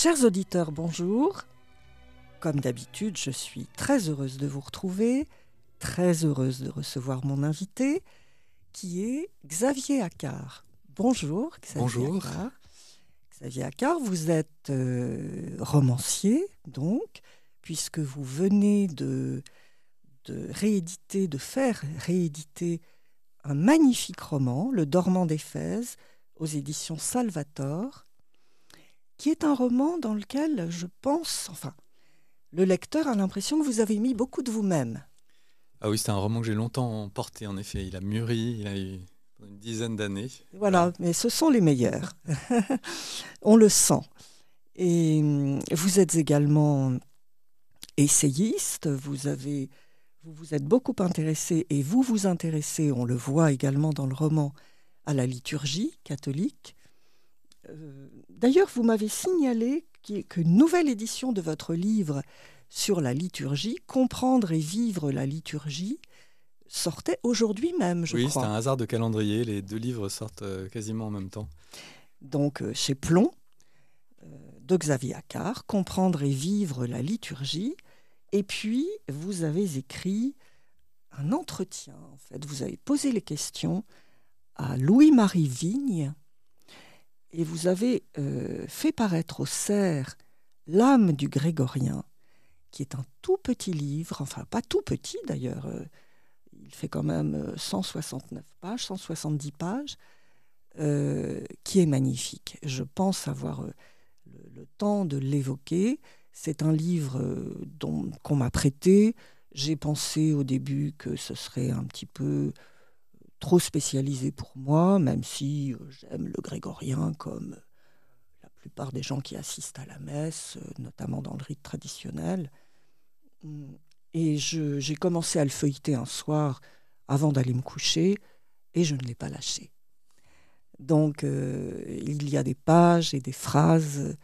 Chers auditeurs, bonjour. Comme d'habitude, je suis très heureuse de vous retrouver, très heureuse de recevoir mon invité, qui est Xavier Accard. Bonjour Xavier Bonjour. Accard. Xavier Accard, vous êtes romancier, donc, puisque vous venez de faire rééditer un magnifique roman, Le Dormant d'Éphèse, aux éditions Salvator, qui est un roman dans lequel je pense, le lecteur a l'impression que vous avez mis beaucoup de vous-même. Ah oui, c'est un roman que j'ai longtemps porté, en effet. Il a mûri, il a eu une dizaine d'années. Voilà, mais ce sont les meilleurs. On le sent. Et vous êtes également essayiste, vous vous êtes beaucoup intéressé, et vous vous intéressez, on le voit également dans le roman, à la liturgie catholique. D'ailleurs, vous m'avez signalé qu'une nouvelle édition de votre livre sur la liturgie, Comprendre et vivre la liturgie, sortait aujourd'hui même, je crois. Oui, c'est un hasard de calendrier. Les deux livres sortent quasiment en même temps. Donc, chez Plomb, de Xavier Accard, Comprendre et vivre la liturgie. Et puis, vous avez écrit un entretien, en fait. Vous avez posé les questions à Louis-Marie Vigne, et vous avez fait paraître au Cerf L'âme du grégorien, qui est un tout petit livre, enfin pas tout petit d'ailleurs, il fait quand même 169 pages, 170 pages, qui est magnifique. Je pense avoir le temps de l'évoquer. C'est un livre qu'on m'a prêté. J'ai pensé au début que ce serait un petit peu trop spécialisé pour moi, même si j'aime le grégorien comme la plupart des gens qui assistent à la messe, notamment dans le rite traditionnel. Et j'ai commencé à le feuilleter un soir avant d'aller me coucher, et je ne l'ai pas lâché. Donc, il y a des pages et des phrases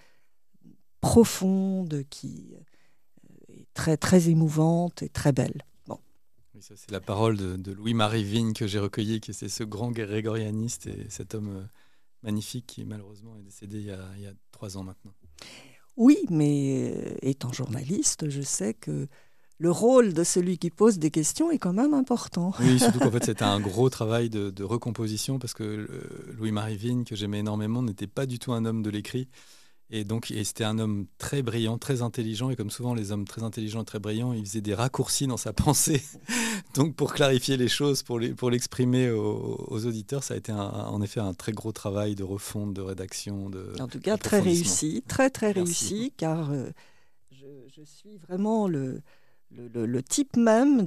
profondes qui est très, très émouvantes et très belles. Oui, ça, c'est la parole de Louis-Marie Vigne que j'ai recueillie, qui est ce grand grégorianiste et cet homme magnifique qui malheureusement est décédé il y a 3 ans maintenant. Oui, mais étant journaliste, je sais que le rôle de celui qui pose des questions est quand même important. Oui, surtout qu'en fait c'était un gros travail de recomposition, parce que Louis-Marie Vigne, que j'aimais énormément, n'était pas du tout un homme de l'écrit. Et c'était un homme très brillant, très intelligent, et comme souvent les hommes très intelligents et très brillants, il faisait des raccourcis dans sa pensée. Donc pour clarifier les choses, pour l'exprimer aux auditeurs, ça a été en effet un très gros travail de refonte, de rédaction, en tout cas, très réussi, très très réussi, car je suis vraiment le type même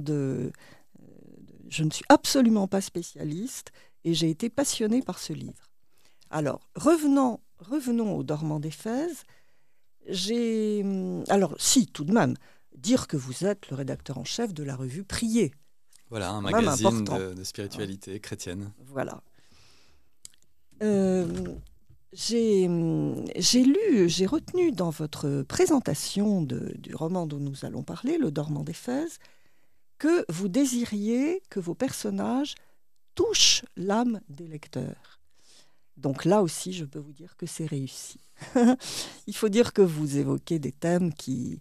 je ne suis absolument pas spécialiste, et j'ai été passionnée par ce livre. Alors, revenons au Dormant d'Éphèse. Alors, si, tout de même, dire que vous êtes le rédacteur en chef de la revue Prier. Voilà, un magazine de spiritualité chrétienne. Voilà. J'ai retenu dans votre présentation du roman dont nous allons parler, Le Dormant d'Éphèse, que vous désiriez que vos personnages touchent l'âme des lecteurs. Donc là aussi, je peux vous dire que c'est réussi. Il faut dire que vous évoquez des thèmes qui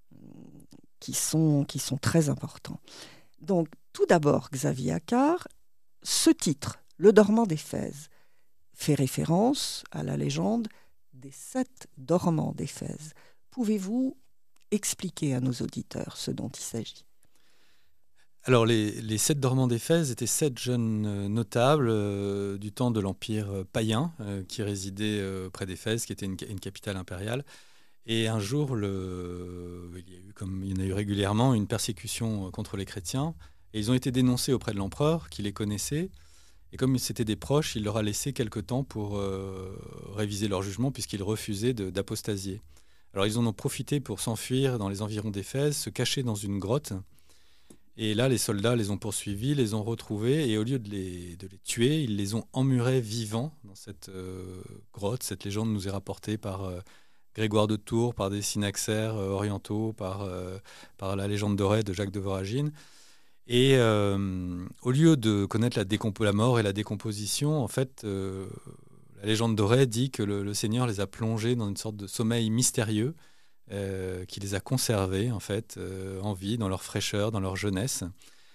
sont très importants. Donc, tout d'abord, Xavier Accard, ce titre, Le Dormant d'Éphèse, fait référence à la légende des 7 dormants d'Éphèse. Pouvez-vous expliquer à nos auditeurs ce dont il s'agit ? Alors, les 7 dormants d'Éphèse étaient 7 jeunes notables du temps de l'Empire païen qui résidaient près d'Éphèse, qui était une capitale impériale. Et un jour, comme il y en a eu régulièrement, une persécution contre les chrétiens. Et ils ont été dénoncés auprès de l'empereur, qui les connaissait. Et comme c'était des proches, il leur a laissé quelque temps pour réviser leur jugement, puisqu'ils refusaient d'apostasier. Alors, ils en ont profité pour s'enfuir dans les environs d'Éphèse, se cacher dans une grotte. Et là, les soldats les ont poursuivis, les ont retrouvés, et au lieu de les tuer, ils les ont emmurés vivants dans cette grotte. Cette légende nous est rapportée par Grégoire de Tours, par des synaxaires orientaux, par la légende dorée de Jacques de Voragine. Et au lieu de connaître la mort et la décomposition, en fait, la légende dorée dit que le Seigneur les a plongés dans une sorte de sommeil mystérieux qui les a conservés en fait en vie, dans leur fraîcheur, dans leur jeunesse.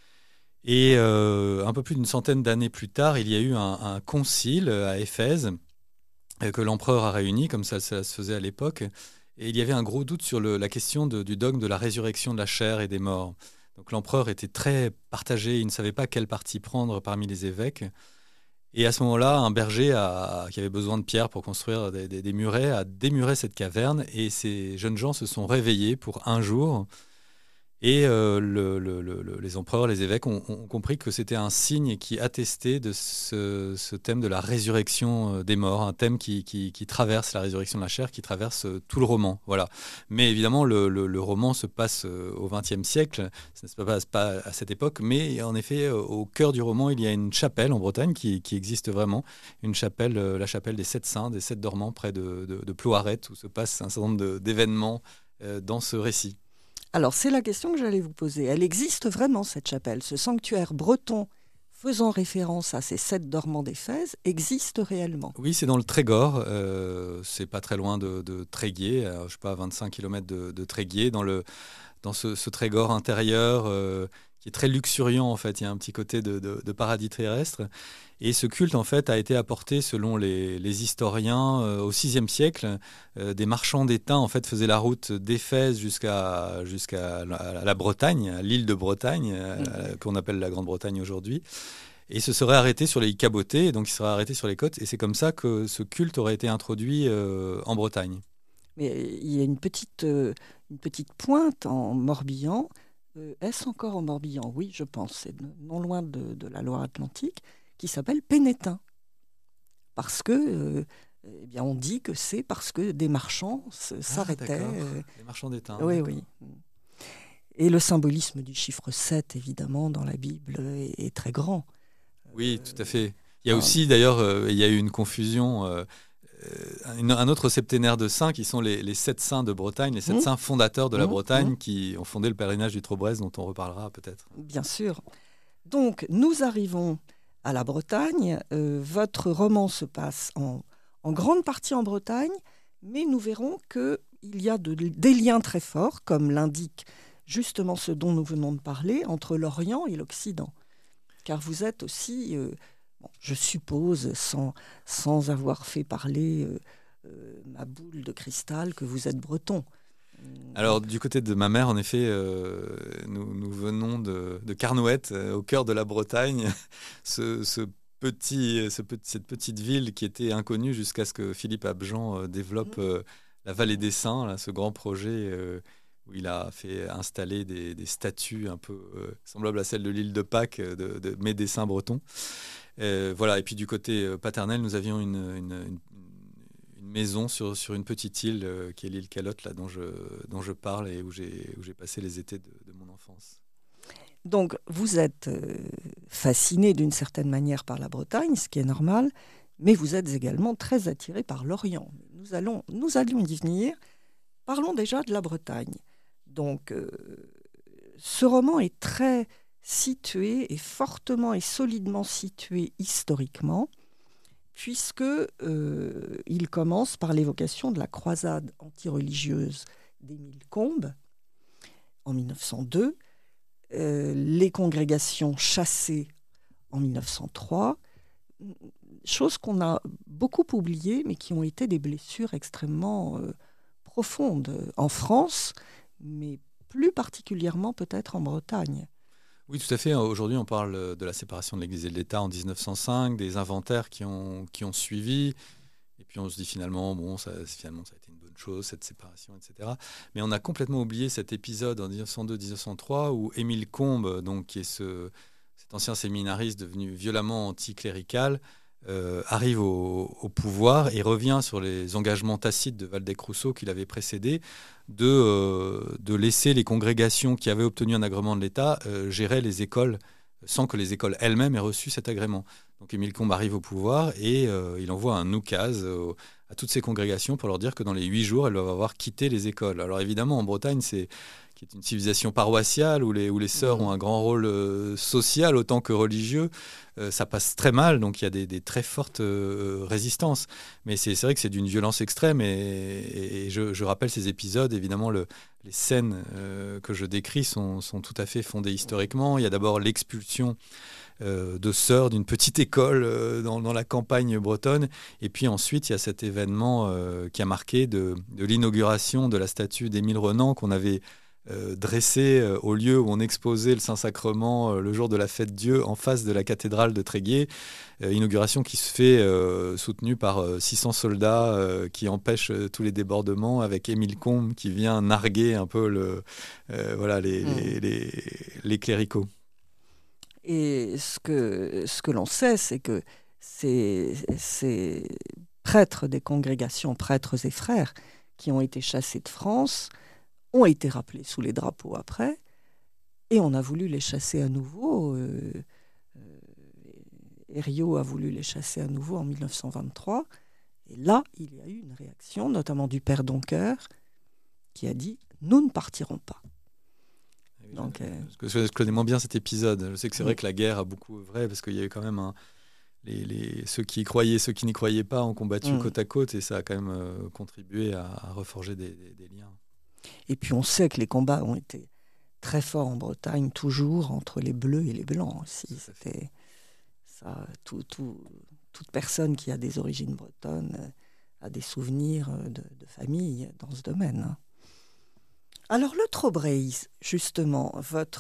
Et un peu plus d'une centaine d'années plus tard, il y a eu un concile à Éphèse que l'empereur a réuni, comme ça se faisait à l'époque. Et il y avait un gros doute sur la question du dogme de la résurrection de la chair et des morts. Donc l'empereur était très partagé, il ne savait pas quel parti prendre parmi les évêques. Et à ce moment-là, un berger qui avait besoin de pierres pour construire des murets a démuré cette caverne et ces jeunes gens se sont réveillés pour un jour. Et les empereurs, les évêques ont compris que c'était un signe qui attestait de ce thème de la résurrection des morts, un thème qui traverse la résurrection de la chair, qui traverse tout le roman. Voilà. Mais évidemment, le roman se passe au XXe siècle, ça ne se passe pas à cette époque, mais en effet, au cœur du roman, il y a une chapelle en Bretagne qui existe vraiment, une chapelle, la chapelle des Sept Saints, des Sept Dormants, près de Plouaret, où se passe un certain nombre d'événements dans ce récit. Alors, c'est la question que j'allais vous poser. Elle existe vraiment, cette chapelle. Ce sanctuaire breton faisant référence à ces 7 dormants d'Éphèse existe réellement. Oui, c'est dans le Trégor. C'est pas très loin de Tréguier, je ne sais pas, à 25 km de Tréguier, dans ce Trégor intérieur qui est très luxuriant en fait. Il y a un petit côté de paradis terrestre. Et ce culte en fait a été apporté selon les historiens au VIe siècle. Des marchands d'étain en fait faisaient la route d'Éphèse jusqu'à la Bretagne, à l'île de Bretagne, qu'on appelle la Grande-Bretagne aujourd'hui. Et se seraient arrêtés sur les cabotés, et donc ils seraient arrêtés sur les côtes. Et c'est comme ça que ce culte aurait été introduit en Bretagne. Mais il y a une petite pointe en Morbihan. Est-ce encore en Morbihan? Oui, je pense. C'est non loin de la Loire-Atlantique, qui s'appelle Pénétin. Parce que, on dit que c'est parce que des marchands s'arrêtaient. Des marchands d'étain. Oui, oui. Et le symbolisme du chiffre 7, évidemment, dans la Bible, est très grand. Oui, tout à fait. Il y a aussi, d'ailleurs, il y a eu une confusion. Un autre septénaire de saints qui sont les 7 saints de Bretagne, les 7 saints fondateurs de la Bretagne qui ont fondé le pèlerinage du Trobreuse dont on reparlera peut-être. Bien sûr. Donc nous arrivons à la Bretagne. Votre roman se passe en grande partie en Bretagne, mais nous verrons qu'il y a des liens très forts, comme l'indique justement ce dont nous venons de parler, entre l'Orient et l'Occident. Car vous êtes aussi... je suppose, sans avoir fait parler ma boule de cristal, que vous êtes breton. Alors, du côté de ma mère, en effet, nous venons de Carnouët, au cœur de la Bretagne, cette petite ville qui était inconnue jusqu'à ce que Philippe Abjean développe la Vallée des Saints, là, ce grand projet où il a fait installer des statues un peu semblables à celles de l'île de Pâques, de médecins bretons. Voilà. Et puis du côté paternel, nous avions une maison sur une petite île qui est l'île Calotte, là, dont je parle et où j'ai passé les étés de mon enfance. Donc vous êtes fasciné d'une certaine manière par la Bretagne, ce qui est normal, mais vous êtes également très attiré par l'Orient. Nous allions y venir. Parlons déjà de la Bretagne. Donc ce roman est très situé et fortement et solidement situé historiquement, puisque il commence par l'évocation de la croisade antireligieuse d'Émile Combes en 1902, les congrégations chassées en 1903, choses qu'on a beaucoup oubliées, mais qui ont été des blessures extrêmement profondes en France, mais plus particulièrement peut-être en Bretagne. Oui, tout à fait. Aujourd'hui, on parle de la séparation de l'Église et de l'État en 1905, des inventaires qui ont suivi. Et puis on se dit finalement, ça a été une bonne chose, cette séparation, etc. Mais on a complètement oublié cet épisode en 1902-1903 où Émile Combes, donc, qui est cet ancien séminariste devenu violemment anticlérical, arrive au pouvoir et revient sur les engagements tacites de Waldeck-Rousseau qui l'avaient précédé de laisser les congrégations qui avaient obtenu un agrément de l'État gérer les écoles sans que les écoles elles-mêmes aient reçu cet agrément. Donc Émile Combes arrive au pouvoir et il envoie un oukase à toutes ces congrégations pour leur dire que dans les 8 jours, elles doivent avoir quitté les écoles. Alors évidemment, en Bretagne, c'est qui est une civilisation paroissiale où les sœurs ont un grand rôle social autant que religieux, ça passe très mal, donc il y a des très fortes résistances. Mais c'est vrai que c'est d'une violence extrême et je rappelle ces épisodes, évidemment les scènes que je décris sont tout à fait fondées historiquement. Il y a d'abord l'expulsion de sœurs d'une petite école dans la campagne bretonne. Et puis ensuite, il y a cet événement qui a marqué de l'inauguration de la statue d'Émile Renan qu'on avait dressée au lieu où on exposait le Saint-Sacrement le jour de la fête Dieu en face de la cathédrale de Tréguier. Inauguration qui se fait soutenue par 600 soldats qui empêchent tous les débordements avec Émile Combes qui vient narguer un peu les cléricaux. Et ce que l'on sait, c'est que ces prêtres des congrégations, prêtres et frères, qui ont été chassés de France, ont été rappelés sous les drapeaux après, et on a voulu les chasser à nouveau. Herriot a voulu les chasser à nouveau en 1923, et là, il y a eu une réaction, notamment du père Doncker, qui a dit « Nous ne partirons pas ». Donc, je connais moins bien cet épisode. Je sais que c'est vrai que la guerre a beaucoup œuvré parce qu'il y a eu quand même ceux qui y croyaient, ceux qui n'y croyaient pas ont combattu côte à côte et ça a quand même contribué à reforger des liens. Et puis on sait que les combats ont été très forts en Bretagne, toujours entre les Bleus et les Blancs aussi. C'était ça, toute personne qui a des origines bretonnes a des souvenirs de famille dans ce domaine. Alors le Trobriez, justement,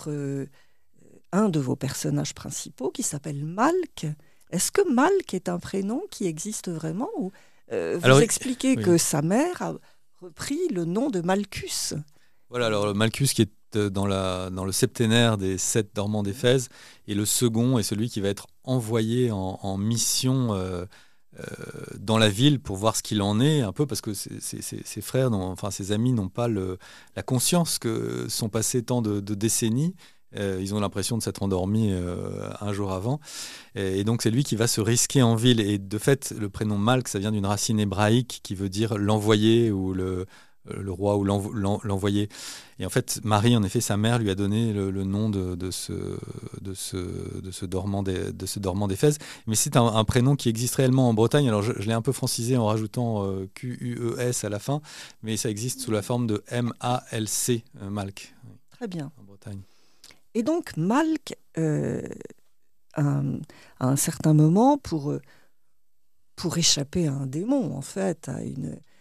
un de vos personnages principaux qui s'appelle Malk, est-ce que Malk est un prénom qui existe vraiment ou vous expliquez que sa mère a repris le nom de Malchus? Voilà, alors Malchus qui est dans le septénaire des 7 dormants d'Éphèse et le second est celui qui va être envoyé en mission dans la ville pour voir ce qu'il en est un peu parce que ses frères, ses amis n'ont pas la conscience que sont passés tant de décennies. Ils ont l'impression de s'être endormis un jour avant. Et donc c'est lui qui va se risquer en ville. Et de fait, le prénom Malk, ça vient d'une racine hébraïque qui veut dire l'envoyé ou le roi ou l'envoyé. Et en fait, Marie, en effet, sa mère lui a donné le nom de ce dormant d'Éphèse. Mais c'est un prénom qui existe réellement en Bretagne. Alors je l'ai un peu francisé en rajoutant Q-U-E-S à la fin, mais ça existe sous la forme de M-A-L-C, Malk. Très bien. En Bretagne. Et donc Malk, à un certain moment, pour échapper à un démon, en fait, à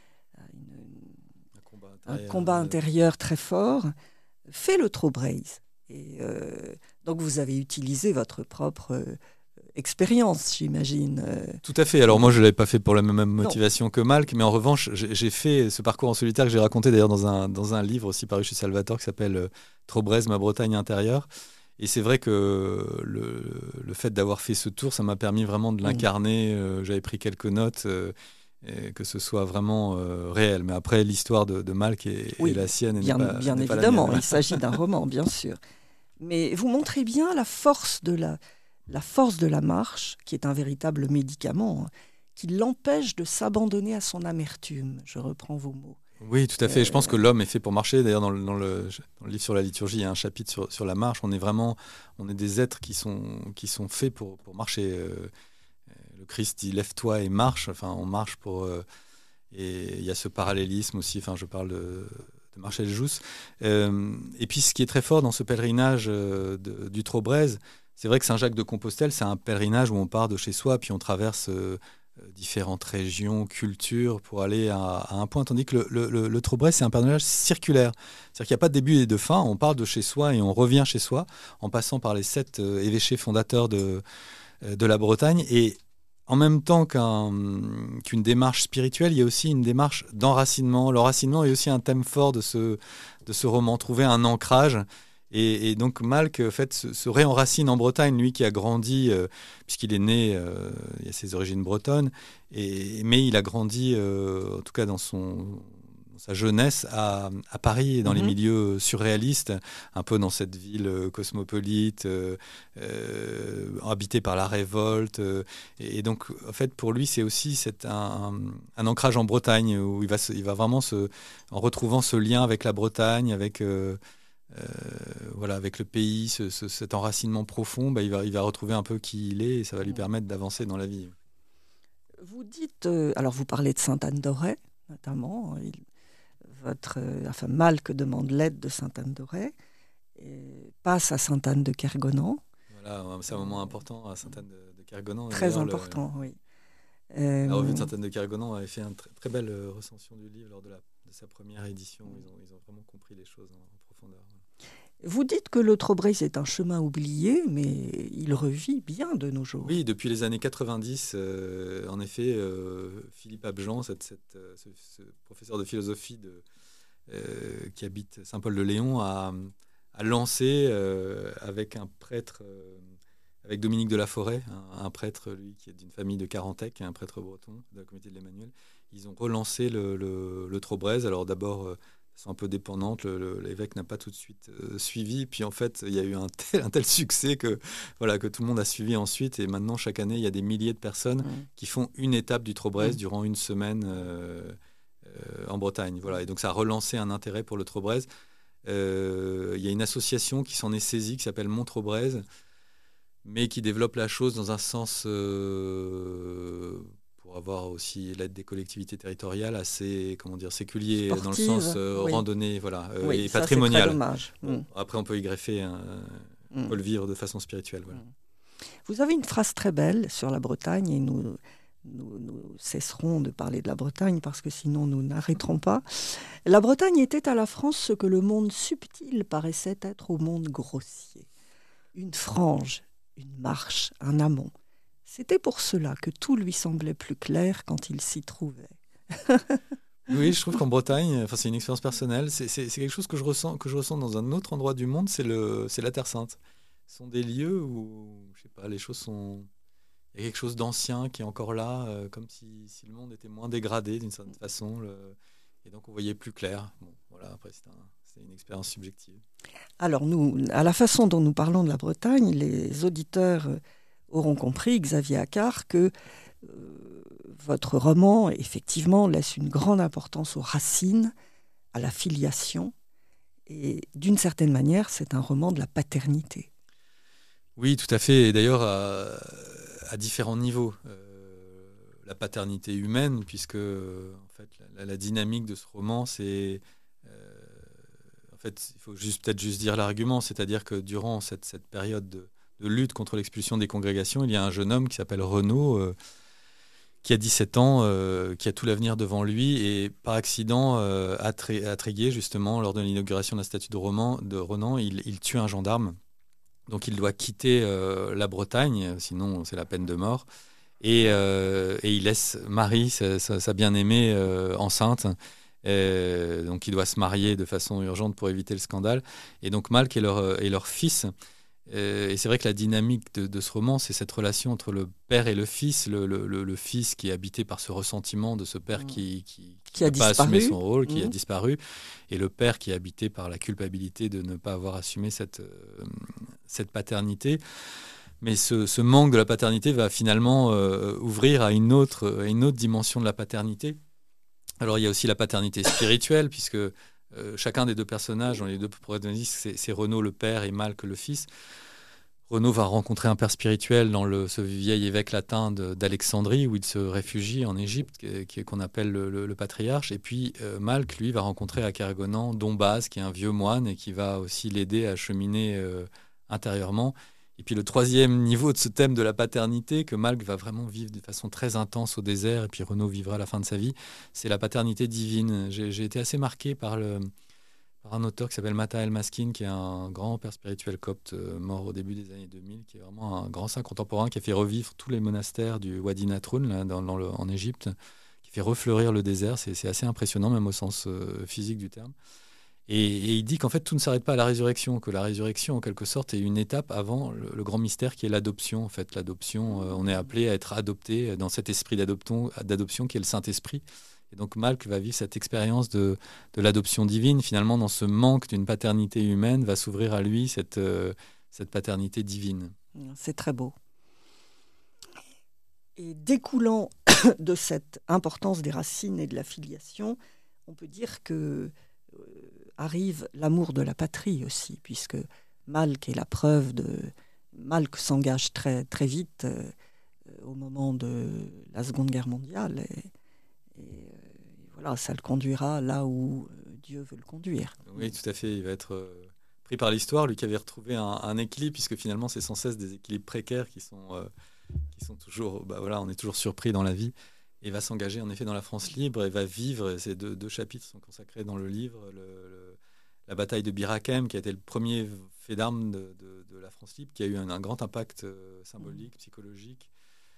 un combat intérieur très fort, fait le Trobriez. Et donc vous avez utilisé votre propre expérience, j'imagine. Tout à fait. Alors moi, je ne l'avais pas fait pour la même motivation que Malk, mais en revanche, j'ai fait ce parcours en solitaire que j'ai raconté d'ailleurs dans un livre aussi paru chez Salvatore qui s'appelle Trobriez, ma Bretagne intérieure. Et c'est vrai que le fait d'avoir fait ce tour, ça m'a permis vraiment de l'incarner. J'avais pris quelques notes, que ce soit vraiment réel. Mais après, l'histoire de Malk est la sienne. Bien évidemment, il s'agit d'un roman, bien sûr. Mais vous montrez bien la force de la marche, qui est un véritable médicament, qui l'empêche de s'abandonner à son amertume. Je reprends vos mots. Oui, tout à fait. Je pense que l'homme est fait pour marcher. D'ailleurs, dans le livre sur la liturgie, il y a un chapitre sur la marche. On est des êtres qui sont faits pour marcher. Le Christ dit « lève-toi et marche ». Enfin, on marche pour... et il y a ce parallélisme aussi. Enfin, je parle de Marcel Jousse. Et puis, ce qui est très fort dans ce pèlerinage du Trobriez, c'est vrai que Saint-Jacques-de-Compostelle, c'est un pèlerinage où on part de chez soi, puis on traverse... différentes régions, cultures pour aller à un point, tandis que le Trobriez, c'est un pèlerinage circulaire. C'est-à-dire qu'il n'y a pas de début et de fin, on part de chez soi et on revient chez soi en passant par les 7 évêchés fondateurs de la Bretagne. Et en même temps qu'une démarche spirituelle, il y a aussi une démarche d'enracinement. L'enracinement est aussi un thème fort de ce roman, trouver un ancrage. Et donc Malk en fait, se réenracine en Bretagne, lui qui a grandi, puisqu'il est né, il a ses origines bretonnes, mais il a grandi, en tout cas dans sa jeunesse, à Paris, dans les milieux surréalistes, un peu dans cette ville cosmopolite, habitée par la révolte. Et donc, en fait, pour lui, c'est aussi un ancrage en Bretagne, où il va vraiment en retrouvant ce lien avec la Bretagne, avec... voilà, avec le pays, cet enracinement profond, il va retrouver un peu qui il est et ça va lui permettre d'avancer dans la vie. Vous dites, alors vous parlez de Sainte-Anne d'Auray, notamment. Malque demande l'aide de Sainte-Anne d'Auray et passe à Sainte-Anne de Kergonan. Voilà, c'est un moment important à Sainte-Anne de Kergonan. Très important, oui. La revue de Sainte-Anne de Kergonan avait fait une très belle recension du livre lors de sa première édition. Ils ont vraiment compris les choses en profondeur. Vous dites que le Trobrez est un chemin oublié, mais il revit bien de nos jours. Oui, depuis les années 90, en effet, Philippe Abjean, ce professeur de philosophie qui habite Saint-Paul-de-Léon, a lancé avec un prêtre, avec Dominique de la Forêt, un prêtre, lui, qui est d'une famille de Carantec, un prêtre breton de la communauté de l'Emmanuel. Ils ont relancé le Trobrez. Alors d'abord, sont un peu dépendantes. L'évêque n'a pas tout de suite suivi. Puis en fait, il y a eu un tel succès que tout le monde a suivi ensuite. Et maintenant, chaque année, il y a des milliers de personnes qui font une étape du Trobrez durant une semaine en Bretagne. Voilà. Et donc, ça a relancé un intérêt pour le Trobrez. Il y a une association qui s'en est saisie, qui s'appelle Mont-Trobrez, mais qui développe la chose dans un sens... pour avoir aussi l'aide des collectivités territoriales assez, séculier, sportive, dans le sens randonnée, et patrimoniale. C'est très dommage. Bon, après, on peut y greffer on peut le vivre de façon spirituelle. Voilà. Vous avez une phrase très belle sur la Bretagne, et nous cesserons de parler de la Bretagne parce que sinon nous n'arrêterons pas. La Bretagne était à la France ce que le monde subtil paraissait être au monde grossier. Une frange, une marche, un amont. C'était pour cela que tout lui semblait plus clair quand il s'y trouvait. Oui, je trouve qu'en Bretagne, c'est une expérience personnelle, c'est quelque chose que je ressens dans un autre endroit du monde, c'est la Terre Sainte. Ce sont des lieux où, je sais pas, les choses sont... Il y a quelque chose d'ancien qui est encore là, comme si le monde était moins dégradé d'une certaine façon, et donc on voyait plus clair. Bon, voilà, après c'est une expérience subjective. Alors nous, à la façon dont nous parlons de la Bretagne, les auditeurs auront compris, Xavier Accart, que votre roman, effectivement, laisse une grande importance aux racines, à la filiation, et d'une certaine manière, c'est un roman de la paternité. Oui, tout à fait, et d'ailleurs à différents niveaux. La paternité humaine, puisque en fait, la dynamique de ce roman, c'est... en fait, il faut peut-être juste dire l'argument, c'est-à-dire que durant cette période de lutte contre l'expulsion des congrégations, il y a un jeune homme qui s'appelle Renaud, qui a 17 ans, qui a tout l'avenir devant lui, et par accident, à Tréguier, justement, lors de l'inauguration de la statue de Renan, il tue un gendarme. Donc il doit quitter la Bretagne, sinon c'est la peine de mort. Et il laisse Marie, sa bien-aimée, enceinte. Donc il doit se marier de façon urgente pour éviter le scandale. Et donc Malc est leur fils. Et c'est vrai que la dynamique de ce roman, c'est cette relation entre le père et le fils. Le fils qui est habité par ce ressentiment de ce père qui n'a pas assumé son rôle, qui a disparu. Et le père qui est habité par la culpabilité de ne pas avoir assumé cette paternité. Mais ce manque de la paternité va finalement ouvrir à une autre dimension de la paternité. Alors il y a aussi la paternité spirituelle, puisque chacun des deux personnages, dans les deux protagonistes, c'est Renaud le père et Malc le fils. Renaud va rencontrer un père spirituel dans ce vieil évêque latin d'Alexandrie, où il se réfugie en Égypte, qu'on appelle le patriarche. Et puis Malc, lui, va rencontrer à Kergonan Dombaz, qui est un vieux moine et qui va aussi l'aider à cheminer intérieurement. Et puis le troisième niveau de ce thème de la paternité, que Malc va vraiment vivre de façon très intense au désert, et puis Renaud vivra à la fin de sa vie, c'est la paternité divine. J'ai été assez marqué par un auteur qui s'appelle Mata El-Maskin, qui est un grand père spirituel copte mort au début des années 2000, qui est vraiment un grand saint contemporain, qui a fait revivre tous les monastères du Wadi Natroun en Égypte, qui fait refleurir le désert. C'est assez impressionnant, même au sens physique du terme. Et il dit qu'en fait, tout ne s'arrête pas à la résurrection, que la résurrection, en quelque sorte, est une étape avant le grand mystère qui est l'adoption. En fait, l'adoption, on est appelé à être adopté dans cet esprit d'adoption qui est le Saint-Esprit. Et donc Malc va vivre cette expérience de l'adoption divine. Finalement, dans ce manque d'une paternité humaine, va s'ouvrir à lui cette paternité divine. C'est très beau. Et découlant de cette importance des racines et de la filiation, on peut dire que arrive l'amour de la patrie aussi, puisque Malk est la preuve de... Malk s'engage très, très vite au moment de la Seconde Guerre mondiale. Et voilà, ça le conduira là où Dieu veut le conduire. Oui, tout à fait. Il va être pris par l'histoire, lui qui avait retrouvé un équilibre, puisque finalement, c'est sans cesse des équilibres précaires qui sont toujours... voilà, on est toujours surpris dans la vie. Et va s'engager en effet dans la France libre et va vivre, ces deux chapitres sont consacrés dans le livre, la bataille de Bir Hakeim, qui a été le premier fait d'armes de la France libre, qui a eu un grand impact symbolique, psychologique,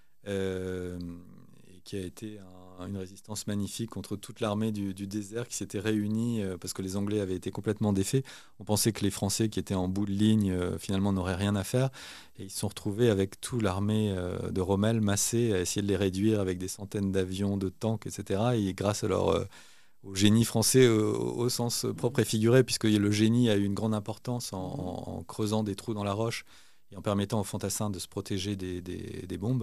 et qui a été une résistance magnifique contre toute l'armée du désert qui s'était réunie parce que les Anglais avaient été complètement défaits. On pensait que les Français qui étaient en bout de ligne finalement n'auraient rien à faire, et ils se sont retrouvés avec toute l'armée de Rommel massée à essayer de les réduire avec des centaines d'avions, de tanks, etc. Et grâce à au génie français au sens propre et figuré, puisque le génie a eu une grande importance en creusant des trous dans la roche et en permettant aux fantassins de se protéger des bombes.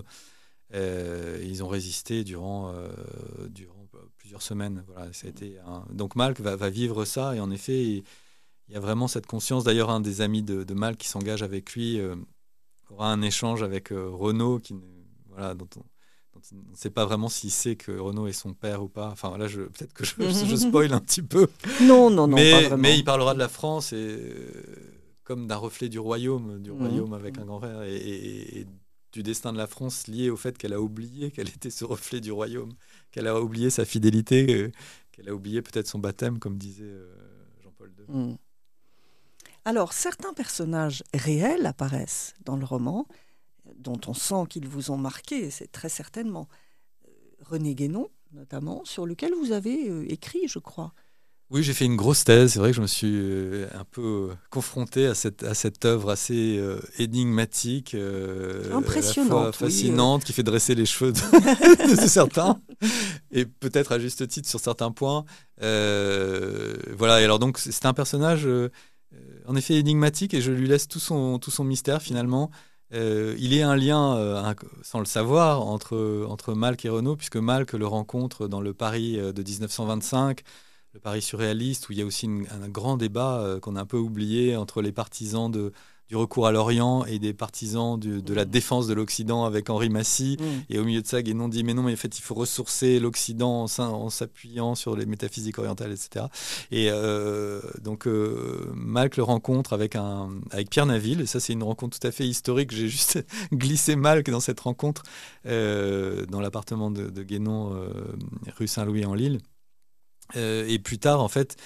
Ils ont résisté durant plusieurs semaines. Voilà, ça a été donc Malk va vivre ça, et en effet, il y a vraiment cette conscience. D'ailleurs, un des amis de Malk qui s'engage avec lui aura un échange avec Renaud, dont on ne sait pas vraiment s'il sait que Renaud est son père ou pas. Enfin, là, peut-être que je spoil un petit peu. Non, pas vraiment. Mais il parlera de la France comme d'un reflet du royaume avec un grand frère, et du destin de la France lié au fait qu'elle a oublié qu'elle était ce reflet du royaume, qu'elle a oublié sa fidélité, qu'elle a oublié peut-être son baptême, comme disait Jean-Paul II. Alors, certains personnages réels apparaissent dans le roman, dont on sent qu'ils vous ont marqué, c'est très certainement. René Guénon, notamment, sur lequel vous avez écrit, je crois. Oui, j'ai fait une grosse thèse. C'est vrai que je me suis un peu confronté à cette œuvre assez énigmatique, impressionnante, à la fois fascinante, qui fait dresser les cheveux de certains, et peut-être à juste titre sur certains points. Voilà. Et alors donc, c'est un personnage en effet énigmatique, et je lui laisse tout son mystère finalement. Il est un lien, sans le savoir, entre Malk et Renaud, puisque Malk le rencontre dans le Paris de 1925. Le Paris surréaliste, où il y a aussi un grand débat qu'on a un peu oublié entre les partisans du recours à l'Orient et des partisans de la défense de l'Occident avec Henri Massy. Et au milieu de ça, Guénon dit « Mais non, mais en fait, il faut ressourcer l'Occident en s'appuyant sur les métaphysiques orientales, etc. » Et donc, Malk le rencontre avec Pierre Naville. Et ça, c'est une rencontre tout à fait historique. J'ai juste glissé Malk dans cette rencontre dans l'appartement de Guénon, rue Saint-Louis en Lille. Et plus tard, en fait,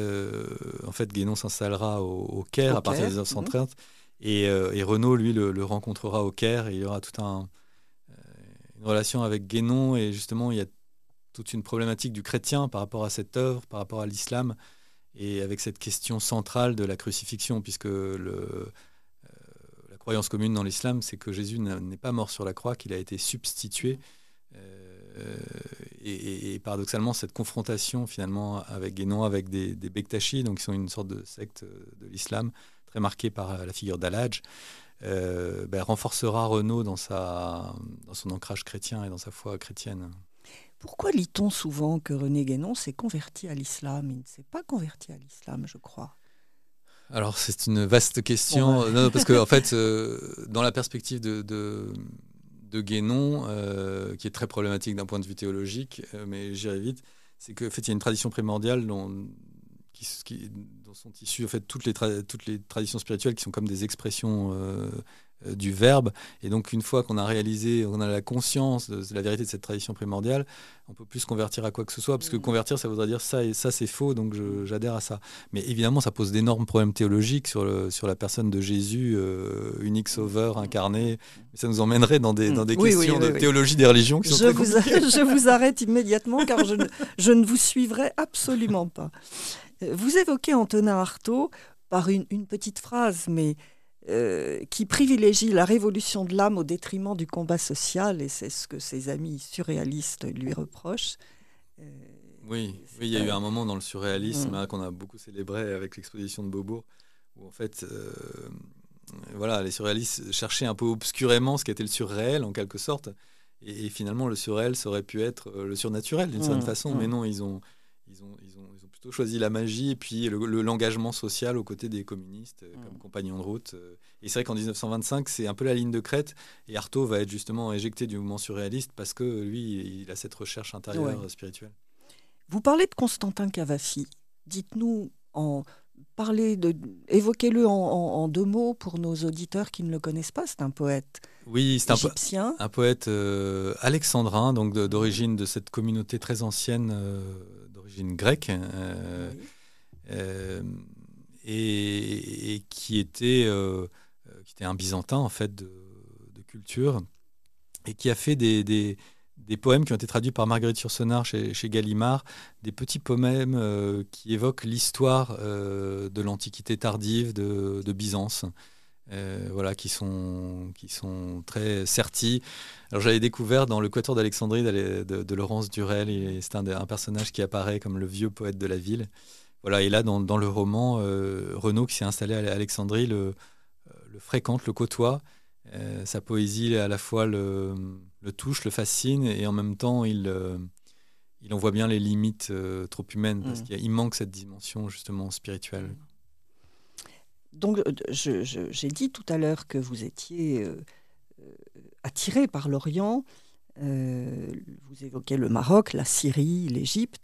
Guénon s'installera au Caire à partir de 1930, et Renaud, lui, le rencontrera au Caire, et il y aura toute une relation avec Guénon, et justement, il y a toute une problématique du chrétien par rapport à cette œuvre, par rapport à l'islam, et avec cette question centrale de la crucifixion, puisque la croyance commune dans l'islam, c'est que Jésus n'est pas mort sur la croix, qu'il a été substitué. Et paradoxalement, cette confrontation finalement avec Guénon, avec des Bektashi, donc qui sont une sorte de secte de l'islam très marquée par la figure d'Al-Hadj, renforcera Renaud dans son ancrage chrétien et dans sa foi chrétienne. Pourquoi lit-on souvent que René Guénon s'est converti à l'islam ? Il ne s'est pas converti à l'islam, je crois. Alors, c'est une vaste question, non, parce que en fait, dans la perspective de Guénon, qui est très problématique d'un point de vue théologique, mais j'irai vite, c'est qu'en fait, il y a une tradition primordiale dont sont issues en fait, toutes les traditions spirituelles qui sont comme des expressions du verbe. Et donc, une fois qu'on a la conscience de la vérité de cette tradition primordiale, on ne peut plus se convertir à quoi que ce soit, parce que convertir, ça voudrait dire ça, et ça, c'est faux, donc j'adhère à ça. Mais évidemment, ça pose d'énormes problèmes théologiques sur la personne de Jésus, unique sauveur, incarné. Ça nous emmènerait dans des questions de théologie des religions qui sont très compliquées. Je vous arrête immédiatement, car je ne vous suivrai absolument pas. Vous évoquez Antonin Artaud par une petite phrase, mais qui privilégie la révolution de l'âme au détriment du combat social, et c'est ce que ses amis surréalistes lui reprochent. Oui, il y a eu un moment dans le surréalisme qu'on a beaucoup célébré avec l'exposition de Beaubourg, où en fait, les surréalistes cherchaient un peu obscurément ce qu'était le surréel en quelque sorte, et finalement le surréel ça aurait pu être le surnaturel d'une certaine façon, mais non, ils ont plutôt choisi la magie et puis l'engagement social aux côtés des communistes comme compagnons de route. Et c'est vrai qu'en 1925, c'est un peu la ligne de crête. Et Artaud va être justement éjecté du mouvement surréaliste parce que lui, il a cette recherche intérieure spirituelle. Vous parlez de Constantin Cavafy. Dites-nous, évoquez-le en 2 mots pour nos auditeurs qui ne le connaissent pas. C'est un poète égyptien. Un poète alexandrin, donc d'origine de cette communauté très ancienne, d'origine grecque, et qui était un byzantin en fait de culture, et qui a fait des poèmes qui ont été traduits par Marguerite Yourcenar chez Gallimard, des petits poèmes qui évoquent l'histoire de l'Antiquité tardive de Byzance, qui sont très sertis. Alors j'avais découvert dans le Quatuor d'Alexandrie de Laurence Durel, et c'est un personnage qui apparaît comme le vieux poète de la ville. Voilà, et là dans le roman, Renaud, qui s'est installé à Alexandrie, le fréquente, le côtoie. Sa poésie à la fois le touche, le fascine, et en même temps il en voit bien les limites trop humaines, parce qu'il manque cette dimension justement spirituelle. Donc j'ai dit tout à l'heure que vous étiez attiré par l'Orient. Vous évoquez le Maroc, la Syrie, l'Égypte.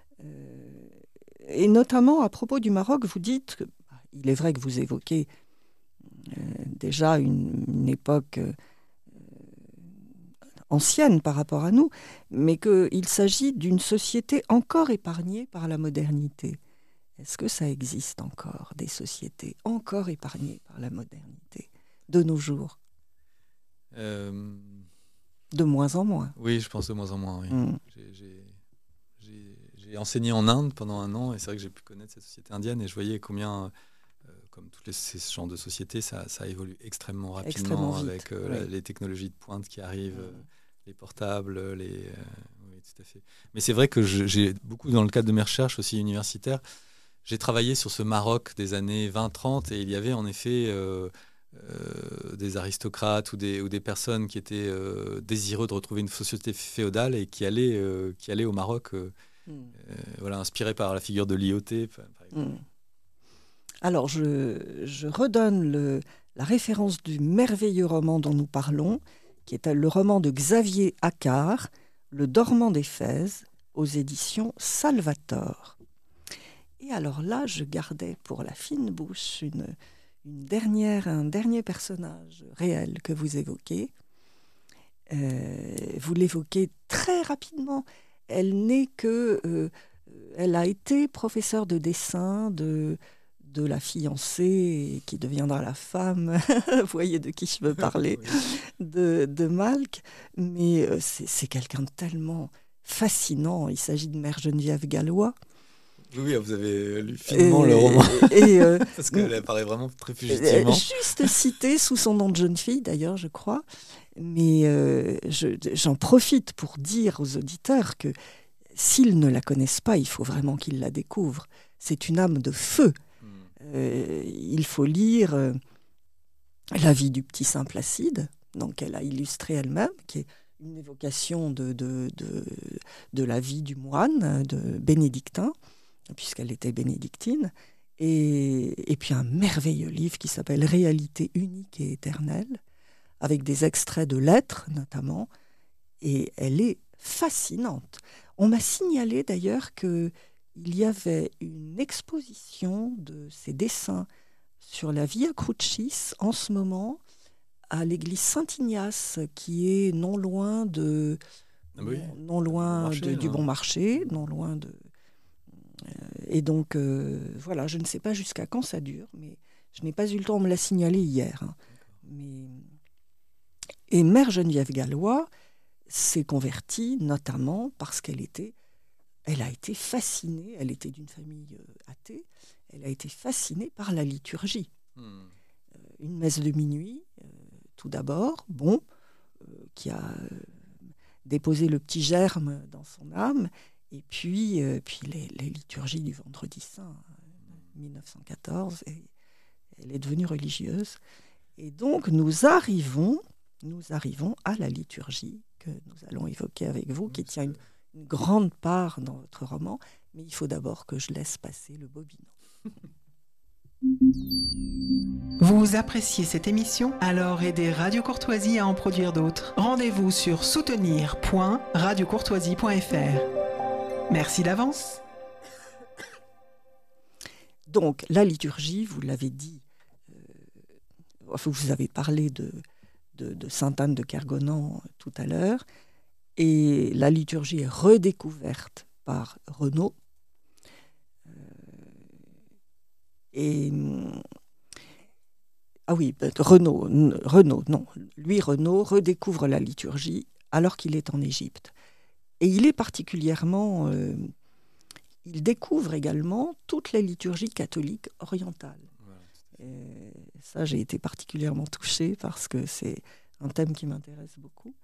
Et notamment à propos du Maroc, vous dites qu'il est vrai que vous évoquez déjà une époque ancienne par rapport à nous, mais qu'il s'agit d'une société encore épargnée par la modernité. Est-ce que ça existe encore, des sociétés encore épargnées par la modernité, de nos jours? De moins en moins. Oui, je pense de moins en moins, oui. J'ai enseigné en Inde pendant 1 an, et c'est vrai que j'ai pu connaître cette société indienne, et je voyais combien... comme tous ces genres de sociétés, ça évolue extrêmement rapidement, avec les technologies de pointe qui arrivent, les portables, oui, tout à fait. Mais c'est vrai que j'ai beaucoup, dans le cadre de mes recherches aussi universitaires, j'ai travaillé sur ce Maroc des années 20-30, et il y avait en effet des aristocrates ou des personnes qui étaient désireux de retrouver une société féodale et qui allaient au Maroc, inspirés par la figure de Lyautey, par exemple. Alors, je redonne la référence du merveilleux roman dont nous parlons, qui est le roman de Xavier Accart, Le Dormant d'Éphèse, aux éditions Salvator. Et alors là, je gardais pour la fine bouche un dernier personnage réel que vous évoquez. Vous l'évoquez très rapidement. Elle a été professeure de dessin de la fiancée qui deviendra la femme, vous voyez de qui je veux parler, de Malk, mais c'est quelqu'un de tellement fascinant. Il s'agit de Mère Geneviève Gallois. Oui, vous avez lu finement le roman, parce qu'elle apparaît vraiment très fugitivement. Juste citée sous son nom de jeune fille, d'ailleurs, je crois, mais j'en profite pour dire aux auditeurs que s'ils ne la connaissent pas, il faut vraiment qu'ils la découvrent. C'est une âme de feu. Il faut lire La vie du petit Saint Placide, donc elle a illustré elle-même, qui est une évocation de la vie du moine, de bénédictin, puisqu'elle était bénédictine, et puis un merveilleux livre qui s'appelle Réalité unique et éternelle, avec des extraits de lettres notamment, et elle est fascinante. On m'a signalé d'ailleurs qu'il y avait une exposition de ses dessins sur la Via Crucis en ce moment à l'église Saint-Ignace, qui est non loin du Bon Marché, non loin de... Et donc, voilà, je ne sais pas jusqu'à quand ça dure, mais je n'ai pas eu le temps, on me l'a signalé hier. Et Mère Geneviève Gallois s'est convertie notamment parce qu'elle a été fascinée, elle était d'une famille athée, elle a été fascinée par la liturgie. Une messe de minuit, tout d'abord, qui a déposé le petit germe dans son âme, et puis les liturgies du Vendredi Saint, 1914, et elle est devenue religieuse. Et donc nous arrivons à la liturgie que nous allons évoquer avec vous, qui tient une grande part dans votre roman, mais il faut d'abord que je laisse passer le bobinet. Vous appréciez cette émission? Alors aidez Radio Courtoisie à en produire d'autres. Rendez-vous sur soutenir.radiocourtoisie.fr. Merci d'avance. Donc, la liturgie, vous l'avez dit, vous avez parlé de Sainte Anne de Kergonan tout à l'heure, et la liturgie est redécouverte par Renaud. Renaud redécouvre la liturgie alors qu'il est en Égypte. Et il est particulièrement... il découvre également toutes les liturgies catholiques orientales. Et ça, j'ai été particulièrement touchée parce que c'est un thème qui m'intéresse beaucoup.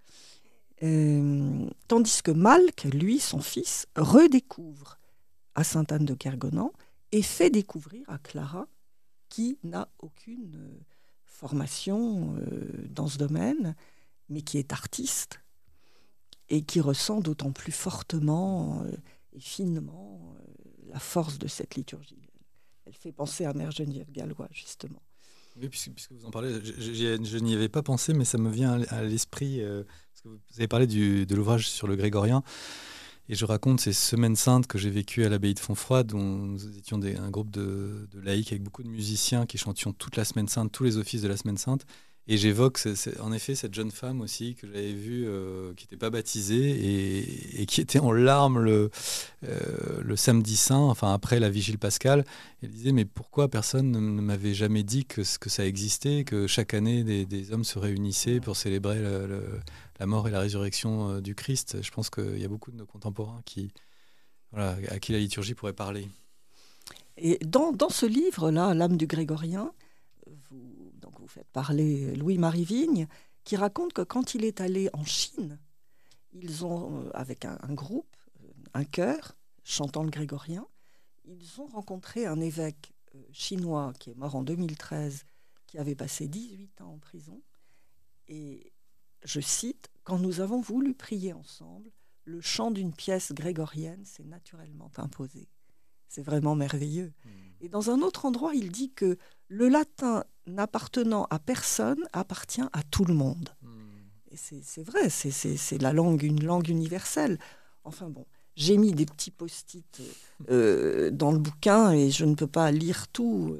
Tandis que Malk, lui, son fils, redécouvre à Sainte Anne de Kergonan et fait découvrir à Clara, qui n'a aucune formation dans ce domaine, mais qui est artiste et qui ressent d'autant plus fortement et finement la force de cette liturgie. Elle fait penser à Mère Geneviève Gallois, justement. Oui, puisque vous en parlez, je n'y avais pas pensé, mais ça me vient à l'esprit, parce que vous avez parlé de l'ouvrage sur le grégorien, et je raconte ces semaines saintes que j'ai vécues à l'abbaye de Fontfroide, où nous étions un groupe de laïcs avec beaucoup de musiciens qui chantions toute la semaine sainte, tous les offices de la semaine sainte. Et j'évoque en effet cette jeune femme aussi que j'avais vue, qui n'était pas baptisée et qui était en larmes le samedi saint, enfin après la vigile pascale. Elle disait, mais pourquoi personne ne m'avait jamais dit que ça existait, que chaque année des hommes se réunissaient pour célébrer la mort et la résurrection du Christ. Je pense qu'il y a beaucoup de nos contemporains à qui la liturgie pourrait parler. Et dans ce livre-là, L'âme du grégorien, vous faites parler Louis-Marie Vigne, qui raconte que quand il est allé en Chine, ils ont, avec un groupe, un chœur, chantant le grégorien, ils ont rencontré un évêque chinois qui est mort en 2013, qui avait passé 18 ans en prison. Et je cite, « Quand nous avons voulu prier ensemble, le chant d'une pièce grégorienne s'est naturellement imposé. » C'est vraiment merveilleux. Et dans un autre endroit, il dit que le latin n'appartenant à personne appartient à tout le monde. Et c'est vrai, c'est une langue universelle. Enfin bon, j'ai mis des petits post-it dans le bouquin et je ne peux pas lire tout.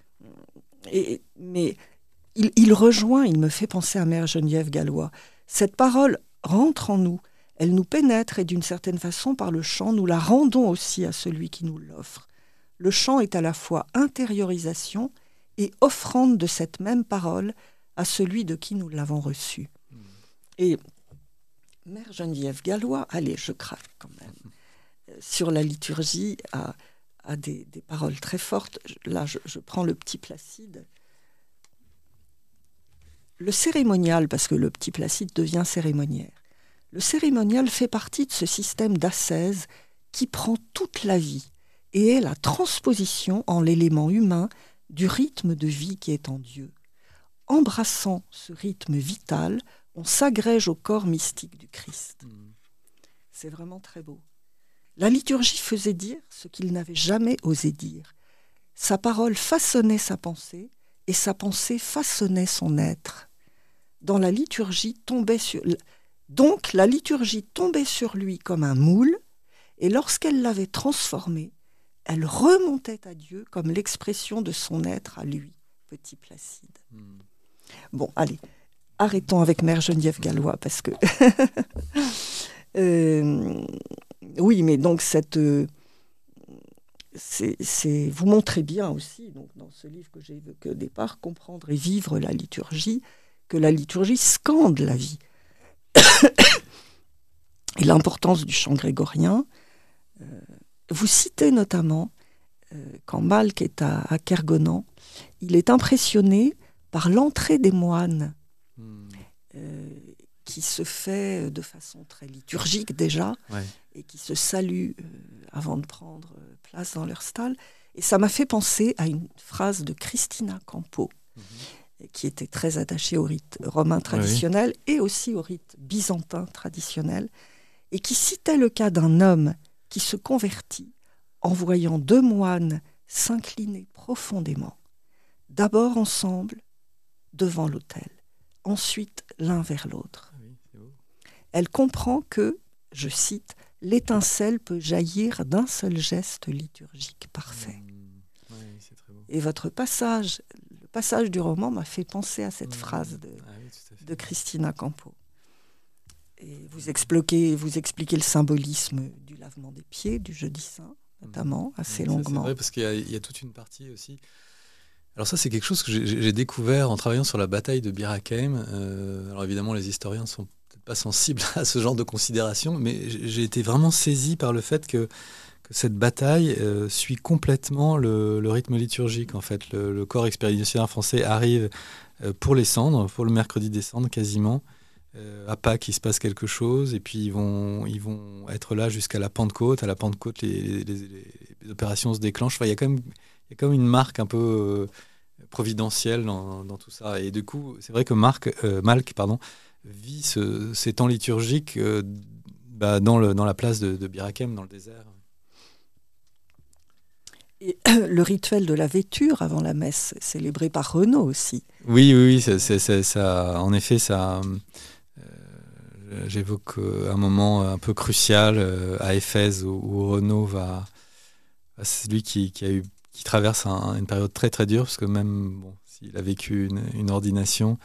Mais il rejoint, il me fait penser à Mère Geneviève Gallois. Cette parole rentre en nous, elle nous pénètre et d'une certaine façon, par le chant, nous la rendons aussi à celui qui nous l'offre. Le chant est à la fois intériorisation et offrande de cette même parole à celui de qui nous l'avons reçue. Et Mère Geneviève Gallois, allez, je craque quand même, sur la liturgie, a des paroles très fortes. Là, je prends le petit Placide. Le cérémonial, parce que le petit Placide devient cérémoniaire, le cérémonial fait partie de ce système d'ascèse qui prend toute la vie et est la transposition en l'élément humain du rythme de vie qui est en Dieu. Embrassant ce rythme vital, on s'agrège au corps mystique du Christ. C'est vraiment très beau. La liturgie faisait dire ce qu'il n'avait jamais osé dire. Sa parole façonnait sa pensée et sa pensée façonnait son être. Dans la liturgie Donc la liturgie tombait sur lui comme un moule, et lorsqu'elle l'avait transformé, elle remontait à Dieu comme l'expression de son être à lui, petit Placide. Bon, allez, arrêtons avec Mère Geneviève Gallois, parce que... oui, mais donc vous montrez bien aussi, donc, dans ce livre que j'ai évoqué au départ, Comprendre et vivre la liturgie, que la liturgie scande la vie. Et l'importance du chant grégorien. Vous citez notamment, quand Malk est à Kergonan, il est impressionné par l'entrée des moines, qui se fait de façon très liturgique déjà, et qui se saluent avant de prendre place dans leur stalle. Et ça m'a fait penser à une phrase de Christina Campo, qui était très attachée au rite romain traditionnel et aussi au rite byzantin traditionnel, et qui citait le cas d'un homme qui se convertit en voyant deux moines s'incliner profondément, d'abord ensemble, devant l'autel, ensuite l'un vers l'autre. Oui, c'est beau. Elle comprend que, je cite, « l'étincelle peut jaillir d'un seul geste liturgique parfait ». Oui, c'est très beau. Et votre passage, le passage du roman m'a fait penser à cette phrase Oui, tout à fait. de Cristina Campo. Et vous expliquez le symbolisme du lavement des pieds, du jeudi saint, notamment, assez Ça, longuement. c'est vrai, parce qu'il y a toute une partie aussi. Alors ça, c'est quelque chose que j'ai découvert en travaillant sur la bataille de Bir Hakeim. Alors évidemment, les historiens ne sont peut-être pas sensibles à ce genre de considération, mais j'ai été vraiment saisi par le fait que cette bataille suit complètement le rythme liturgique. En fait, le corps expéditionnaire français arrive pour les cendres, pour le mercredi des cendres quasiment. À Pâques, il se passe quelque chose, et puis ils vont être là jusqu'à la Pentecôte. À la Pentecôte, les opérations se déclenchent. Enfin, il y a quand même une marque un peu providentielle dans tout ça. Et du coup, c'est vrai que Malk vit ces temps liturgiques dans la place de Bir Hakeim, dans le désert. Et le rituel de la vêture avant la messe, célébré par Renaud aussi. Oui, ça, en effet, ça... J'évoque un moment un peu crucial à Éphèse où Renaud c'est lui qui traverse une période très très dure, parce que même s'il a vécu une ordination,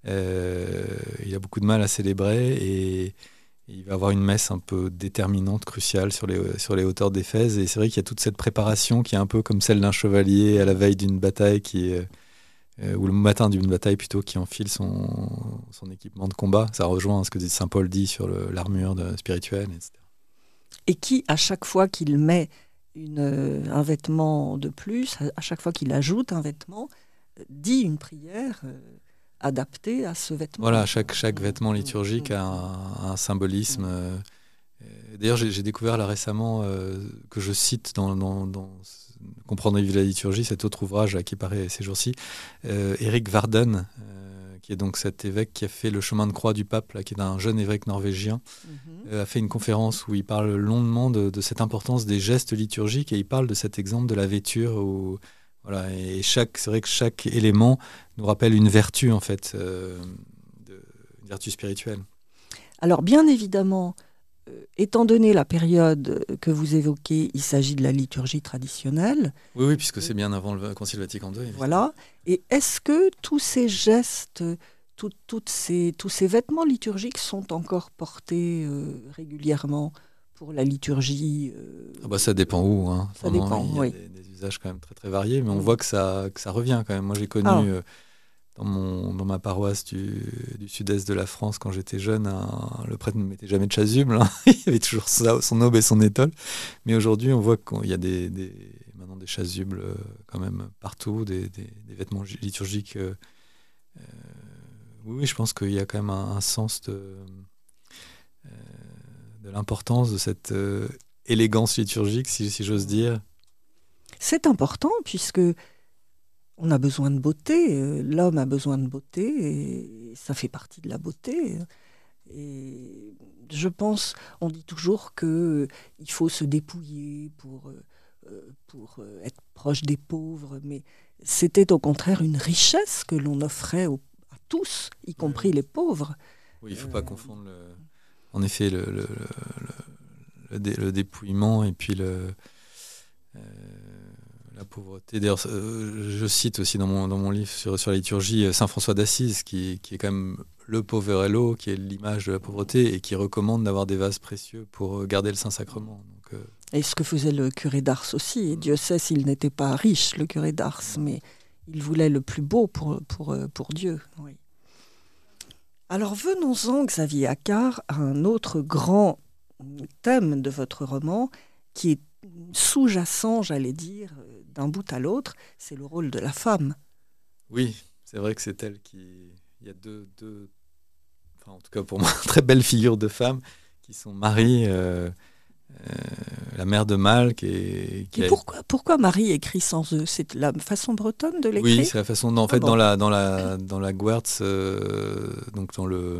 il a beaucoup de mal à célébrer, et il va avoir une messe un peu déterminante, cruciale sur les hauteurs d'Éphèse. Et c'est vrai qu'il y a toute cette préparation qui est un peu comme celle d'un chevalier à la veille d'une bataille ou le matin d'une bataille plutôt, qui enfile son équipement de combat. Ça rejoint ce que saint Paul dit sur l'armure spirituelle, etc. Et qui, à chaque fois qu'il met un vêtement de plus, à chaque fois qu'il ajoute un vêtement, dit une prière adaptée à ce vêtement. Voilà, chaque vêtement liturgique a un symbolisme. D'ailleurs, j'ai découvert là récemment, que je cite dans Comprendre et vivre la liturgie, cet autre ouvrage qui paraît ces jours-ci, Éric Varden, qui est donc cet évêque qui a fait le chemin de croix du pape, là, qui est un jeune évêque norvégien, a fait une conférence où il parle longuement de cette importance des gestes liturgiques, et il parle de cet exemple de la vêture voilà, et c'est vrai que chaque élément nous rappelle une vertu, en fait, une vertu spirituelle. Alors bien évidemment, étant donné la période que vous évoquez, il s'agit de la liturgie traditionnelle. Oui, puisque c'est bien avant le Concile Vatican II. Voilà. Et est-ce que tous ces gestes, tous ces vêtements liturgiques sont encore portés régulièrement pour la liturgie Ça dépend où. Ça dépend, il y a des usages quand même très très variés, mais on voit que ça revient quand même. Moi, j'ai connu dans ma paroisse du sud-est de la France, quand j'étais jeune, le prêtre ne mettait jamais de chasuble. Il y avait toujours son aube et son étole. Mais aujourd'hui, on voit qu'il y a maintenant des chasubles quand même partout, des vêtements liturgiques. Oui, je pense qu'il y a quand même un sens de l'importance de cette élégance liturgique, si j'ose dire. C'est important, puisque on a besoin de beauté, l'homme a besoin de beauté, et ça fait partie de la beauté. Et je pense, on dit toujours qu'il faut se dépouiller pour être proche des pauvres, mais c'était au contraire une richesse que l'on offrait à tous, y compris les pauvres. Oui, il ne faut pas confondre en effet le dépouillement et puis la pauvreté. D'ailleurs, je cite aussi dans mon livre sur la liturgie saint François d'Assise, qui est quand même le poverello, qui est l'image de la pauvreté, et qui recommande d'avoir des vases précieux pour garder le Saint-Sacrement. Donc, et ce que faisait le curé d'Ars aussi. Et Dieu sait s'il n'était pas riche, le curé d'Ars, mais il voulait le plus beau pour Dieu. Oui. Alors venons-en, Xavier Accart, à un autre grand thème de votre roman, qui est sous-jacent, j'allais dire, d'un bout à l'autre, c'est le rôle de la femme. Oui, c'est vrai que c'est elle qui... Il y a deux en tout cas pour moi, très belles figures de femmes, qui sont Marie, la mère de Malk. Pourquoi Marie écrit sans eux? C'est la façon bretonne de l'écrire? Oui, c'est la façon... En fait, dans la Guertz, donc dans le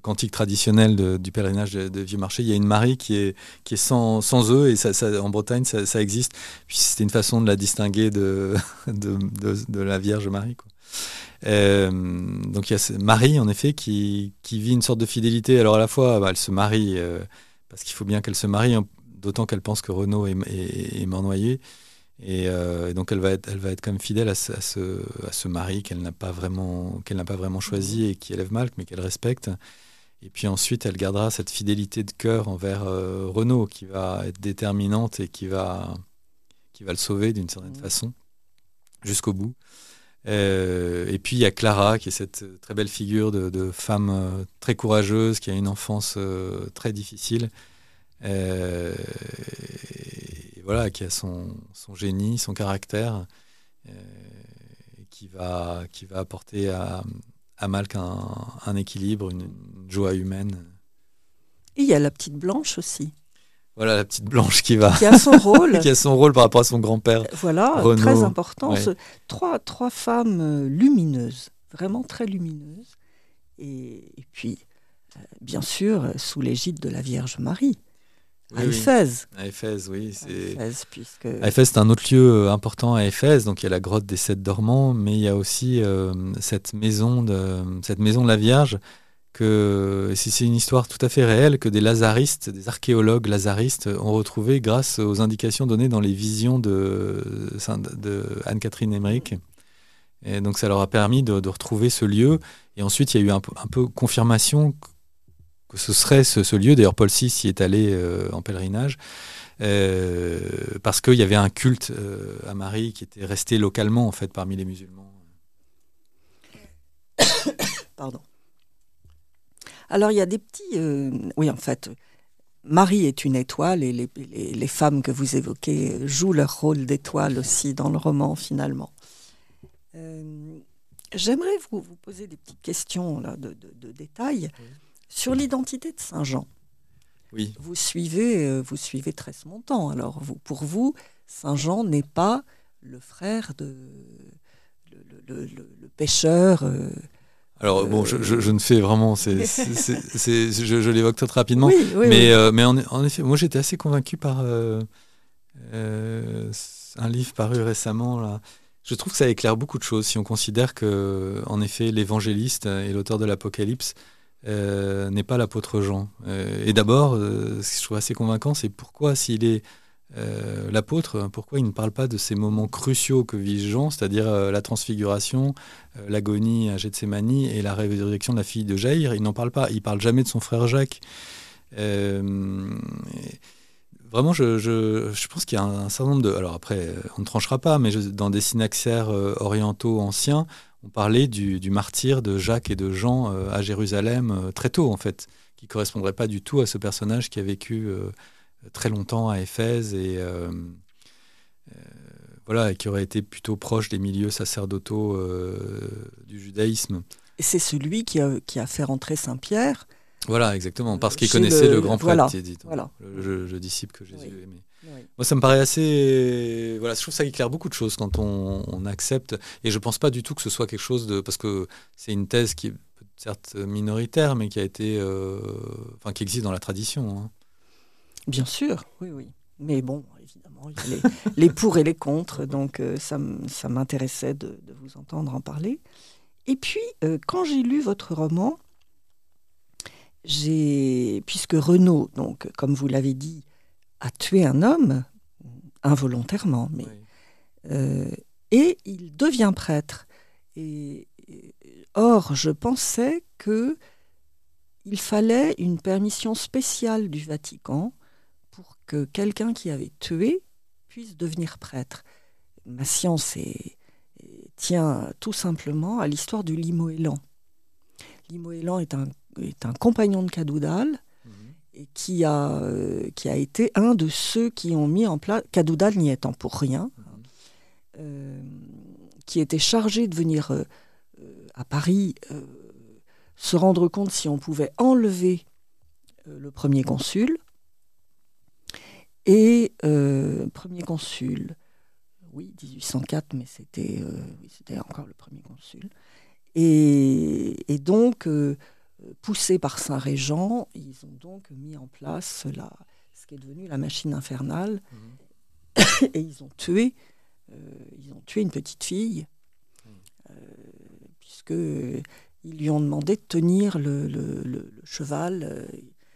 cantique traditionnel du pèlerinage de Vieux-Marché, il y a une Marie qui est sans œufs, et ça, en Bretagne, ça existe. Puis c'était une façon de la distinguer de la Vierge Marie, quoi. Donc il y a Marie, en effet, qui vit une sorte de fidélité. Alors à la fois, elle se marie, parce qu'il faut bien qu'elle se marie, hein, d'autant qu'elle pense que Renaud est mort noyé. Et donc elle va être quand même fidèle à ce mari qu'elle n'a pas vraiment choisi et qui élève mal, mais qu'elle respecte. Et puis ensuite, elle gardera cette fidélité de cœur envers Renaud, qui va être déterminante et qui va le sauver d'une certaine façon jusqu'au bout. Et puis il y a Clara, qui est cette très belle figure de femme très courageuse, qui a une enfance très difficile. Et voilà, qui a son génie, son caractère, qui va apporter à Malk un équilibre, une joie humaine. Et il y a la petite Blanche aussi. Voilà, la petite Blanche qui a son rôle. qui a son rôle par rapport à son grand-père. Voilà, Renaud. très important. Ouais. Trois femmes lumineuses, vraiment très lumineuses. Et puis, bien sûr, sous l'égide de la Vierge Marie. À Éphèse. À Éphèse, oui. À Éphèse, c'est un autre lieu important à Éphèse. Donc il y a la grotte des 7 dormants, mais il y a aussi cette maison de la Vierge. C'est une histoire tout à fait réelle que des archéologues lazaristes ont retrouvé grâce aux indications données dans les visions de Anne-Catherine Emmerich. Et donc ça leur a permis de retrouver ce lieu. Et ensuite, il y a eu un peu confirmation que ce serait ce lieu. D'ailleurs, Paul VI y est allé en pèlerinage, parce qu'il y avait un culte à Marie qui était resté localement, en fait, parmi les musulmans. Pardon. Alors, il y a des petits... oui, en fait, Marie est une étoile, et les femmes que vous évoquez jouent leur rôle d'étoile aussi dans le roman, finalement. J'aimerais vous poser des petites questions là, de détails. Oui. Sur l'identité de Saint Jean. Oui. Vous suivez Tresmontant. Alors, pour vous, Saint Jean n'est pas le frère de... le pêcheur... Alors bon, je ne fais vraiment, je l'évoque très rapidement, oui, mais en effet, moi j'étais assez convaincu par un livre paru récemment là. Je trouve que ça éclaire beaucoup de choses si on considère que, en effet, l'évangéliste et l'auteur de l'Apocalypse n'est pas l'apôtre Jean. Et d'abord, ce que je trouve assez convaincant, c'est pourquoi, s'il est l'apôtre, pourquoi il ne parle pas de ces moments cruciaux que vit Jean, c'est-à-dire la transfiguration, l'agonie à Gethsémani et la résurrection de la fille de Jaïr. Il n'en parle pas. Il parle jamais de son frère Jacques. Vraiment, je pense qu'il y a un certain nombre de... Alors après, on ne tranchera pas, mais dans des synaxaires orientaux anciens, on parlait du martyre de Jacques et de Jean à Jérusalem très tôt, en fait, qui ne correspondrait pas du tout à ce personnage qui a vécu très longtemps à Éphèse et qui aurait été plutôt proche des milieux sacerdotaux du judaïsme. Et c'est celui qui a fait rentrer Saint-Pierre. Voilà, exactement, parce qu'il connaissait le grand prêtre, voilà. Le disciple que Jésus aimait. Oui. Moi, ça me paraît assez... Voilà, je trouve que ça éclaire beaucoup de choses quand on accepte. Et je ne pense pas du tout que ce soit quelque chose de... Parce que c'est une thèse qui est certes minoritaire, mais qui a été... qui existe dans la tradition. Hein. Bien sûr, oui. Mais bon, évidemment, il y a les pour et les contre. Donc, ça m'intéressait de vous entendre en parler. Et puis, quand j'ai lu votre roman... puisque Renaud, donc, comme vous l'avez dit, a tué un homme, involontairement, mais, et il devient prêtre. Or, je pensais qu'il fallait une permission spéciale du Vatican pour que quelqu'un qui avait tué puisse devenir prêtre. Ma science tient tout simplement à l'histoire du Limoëlan. Limoëlan est un compagnon de Cadoudal et qui a été un de ceux qui ont mis en place, Cadoudal n'y étant pour rien, qui était chargé de venir à Paris se rendre compte si on pouvait enlever le premier consul. Et premier consul, oui, 1804, mais c'était encore le premier consul. Et donc... poussés par Saint-Régent, ils ont donc mis en place ce qui est devenu la machine infernale. Et ils ont tué une petite fille, puisqu'ils lui ont demandé de tenir le cheval.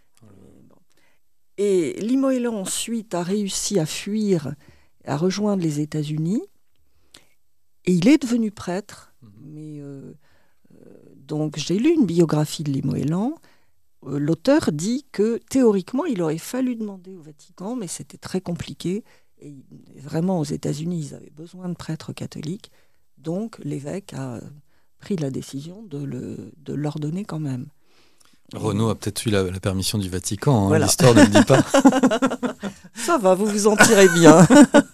Et Limoëlan ensuite a réussi à fuir, à rejoindre les États-Unis, et il est devenu prêtre. Mais donc j'ai lu une biographie de Limoëlan. L'auteur dit que théoriquement il aurait fallu demander au Vatican, mais c'était très compliqué. Et vraiment aux États-Unis ils avaient besoin de prêtres catholiques, donc l'évêque a pris la décision de l'ordonner quand même. Renaud a peut-être eu la permission du Vatican, hein, voilà. L'histoire ne le dit pas. Ça va, vous en tirez bien.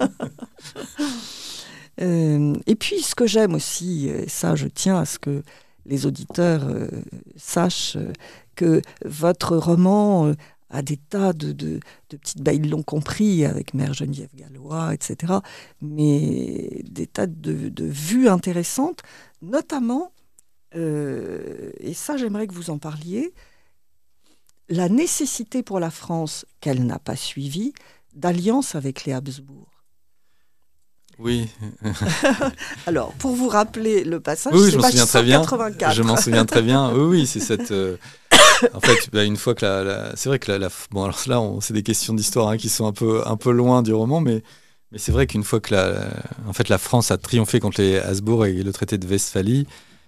Et puis ce que j'aime aussi, et ça je tiens à ce que les auditeurs sachent, que votre roman a des tas de petites baies, ils l'ont compris avec Mère Geneviève Gallois, etc., mais des tas de vues intéressantes, notamment, et ça j'aimerais que vous en parliez, la nécessité pour la France, qu'elle n'a pas suivie, d'alliance avec les Habsbourg. Oui. Alors, pour vous rappeler le passage, oui, c'est page 184. Je m'en souviens très bien. Oui, c'est cette... En fait, une fois que c'est vrai que bon, alors là, c'est des questions d'histoire, hein, qui sont un peu loin du roman, mais c'est vrai qu'une fois que en fait, la France a triomphé contre les Habsbourg et le traité de Westphalie,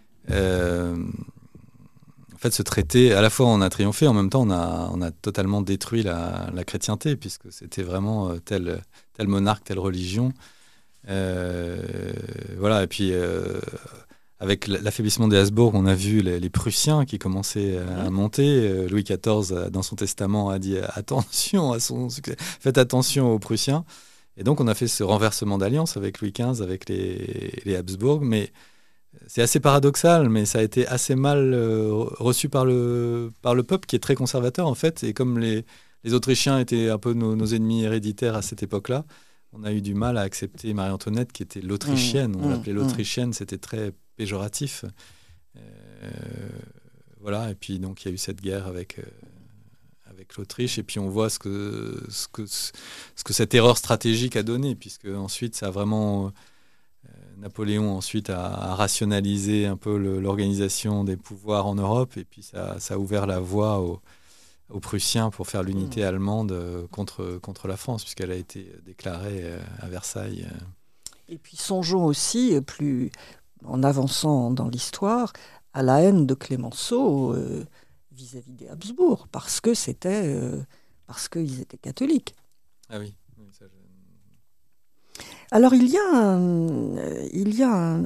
en fait, ce traité, à la fois on a triomphé, en même temps on a totalement détruit la chrétienté, puisque c'était vraiment tel monarque, telle religion. Voilà, et puis avec l'affaiblissement des Habsbourg, on a vu les Prussiens qui commençaient à monter. Louis XIV, dans son testament, a dit attention à son succès, faites attention aux Prussiens. Et donc on a fait ce renversement d'alliance avec Louis XV, avec les Habsbourg, mais c'est assez paradoxal, mais ça a été assez mal reçu par le peuple, qui est très conservateur en fait. Et comme les Autrichiens étaient un peu nos ennemis héréditaires à cette époque-là, on a eu du mal à accepter Marie-Antoinette, qui était l'Autrichienne. On l'appelait l'Autrichienne, c'était très péjoratif. Voilà, et puis donc il y a eu cette guerre avec l'Autriche, et puis on voit ce que cette erreur stratégique a donné, puisque ensuite ça a vraiment... Napoléon ensuite a rationalisé un peu l'organisation des pouvoirs en Europe, et puis ça a ouvert la voie aux Prussiens pour faire l'unité allemande contre la France, puisqu'elle a été déclarée à Versailles. Et puis songeons aussi, plus en avançant dans l'histoire, à la haine de Clémenceau vis-à-vis des Habsbourg, parce qu'ils étaient catholiques. Ah oui, ça Alors il y a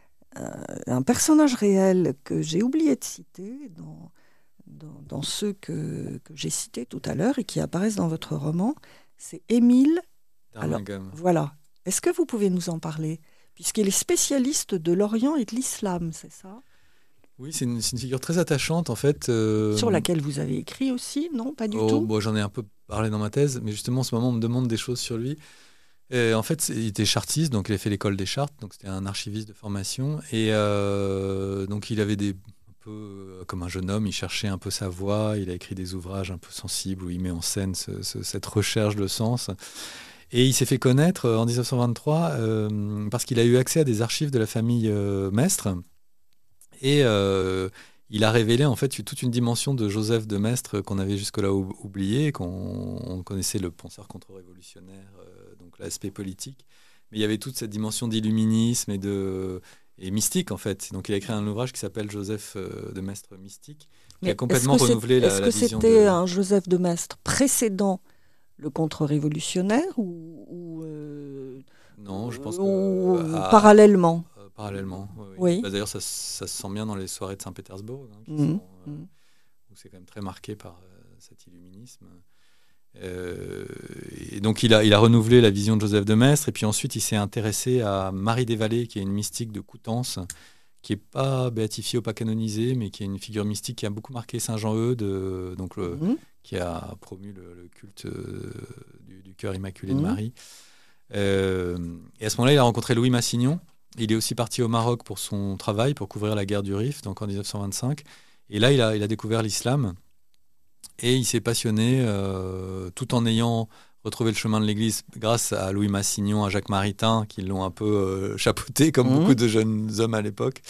un personnage réel que j'ai oublié de citer dans ceux que j'ai cités tout à l'heure et qui apparaissent dans votre roman, c'est Émile. Alors, voilà. Est-ce que vous pouvez nous en parler ? Puisqu'il est spécialiste de l'Orient et de l'Islam, c'est ça ? Oui, c'est une figure très attachante en fait. Sur laquelle vous avez écrit aussi, non ? Pas du tout ? Bon, j'en ai un peu parlé dans ma thèse, mais justement en ce moment on me demande des choses sur lui. En fait, il était chartiste, donc il a fait l'école des chartes, donc c'était un archiviste de formation. Et donc il avait un peu comme un jeune homme, il cherchait un peu sa voie. Il a écrit des ouvrages un peu sensibles où il met en scène cette recherche de sens. Et il s'est fait connaître en 1923 parce qu'il a eu accès à des archives de la famille Maistre. Et il a révélé en fait toute une dimension de Joseph de Maistre qu'on avait jusque-là oubliée, qu'on connaissait le penseur contre-révolutionnaire, donc l'aspect politique. Mais il y avait toute cette dimension d'illuminisme et mystique en fait. Donc il a écrit un ouvrage qui s'appelle Joseph de Maistre mystique, qui a complètement renouvelé la vision. Est-ce que c'était un Joseph de Maistre précédent le contre-révolutionnaire ou non, je pense que parallèlement. Parallèlement, oui. Oui. D'ailleurs, ça se sent bien dans les soirées de Saint-Pétersbourg, hein, où c'est quand même très marqué par cet illuminisme. Et donc, il a renouvelé la vision de Joseph de Maistre, et puis ensuite, il s'est intéressé à Marie des Vallées, qui est une mystique de Coutances, qui n'est pas béatifiée ou pas canonisée, mais qui est une figure mystique qui a beaucoup marqué Saint-Jean-Eudes, qui a promu le culte du cœur immaculé de Marie. Et à ce moment-là, il a rencontré Louis Massignon. Il est aussi parti au Maroc pour son travail, pour couvrir la guerre du Rif, donc en 1925. Et là, il a découvert l'islam et il s'est passionné tout en ayant retrouvé le chemin de l'Église grâce à Louis Massignon, à Jacques Maritain, qui l'ont un peu chapeauté, comme beaucoup de jeunes hommes à l'époque.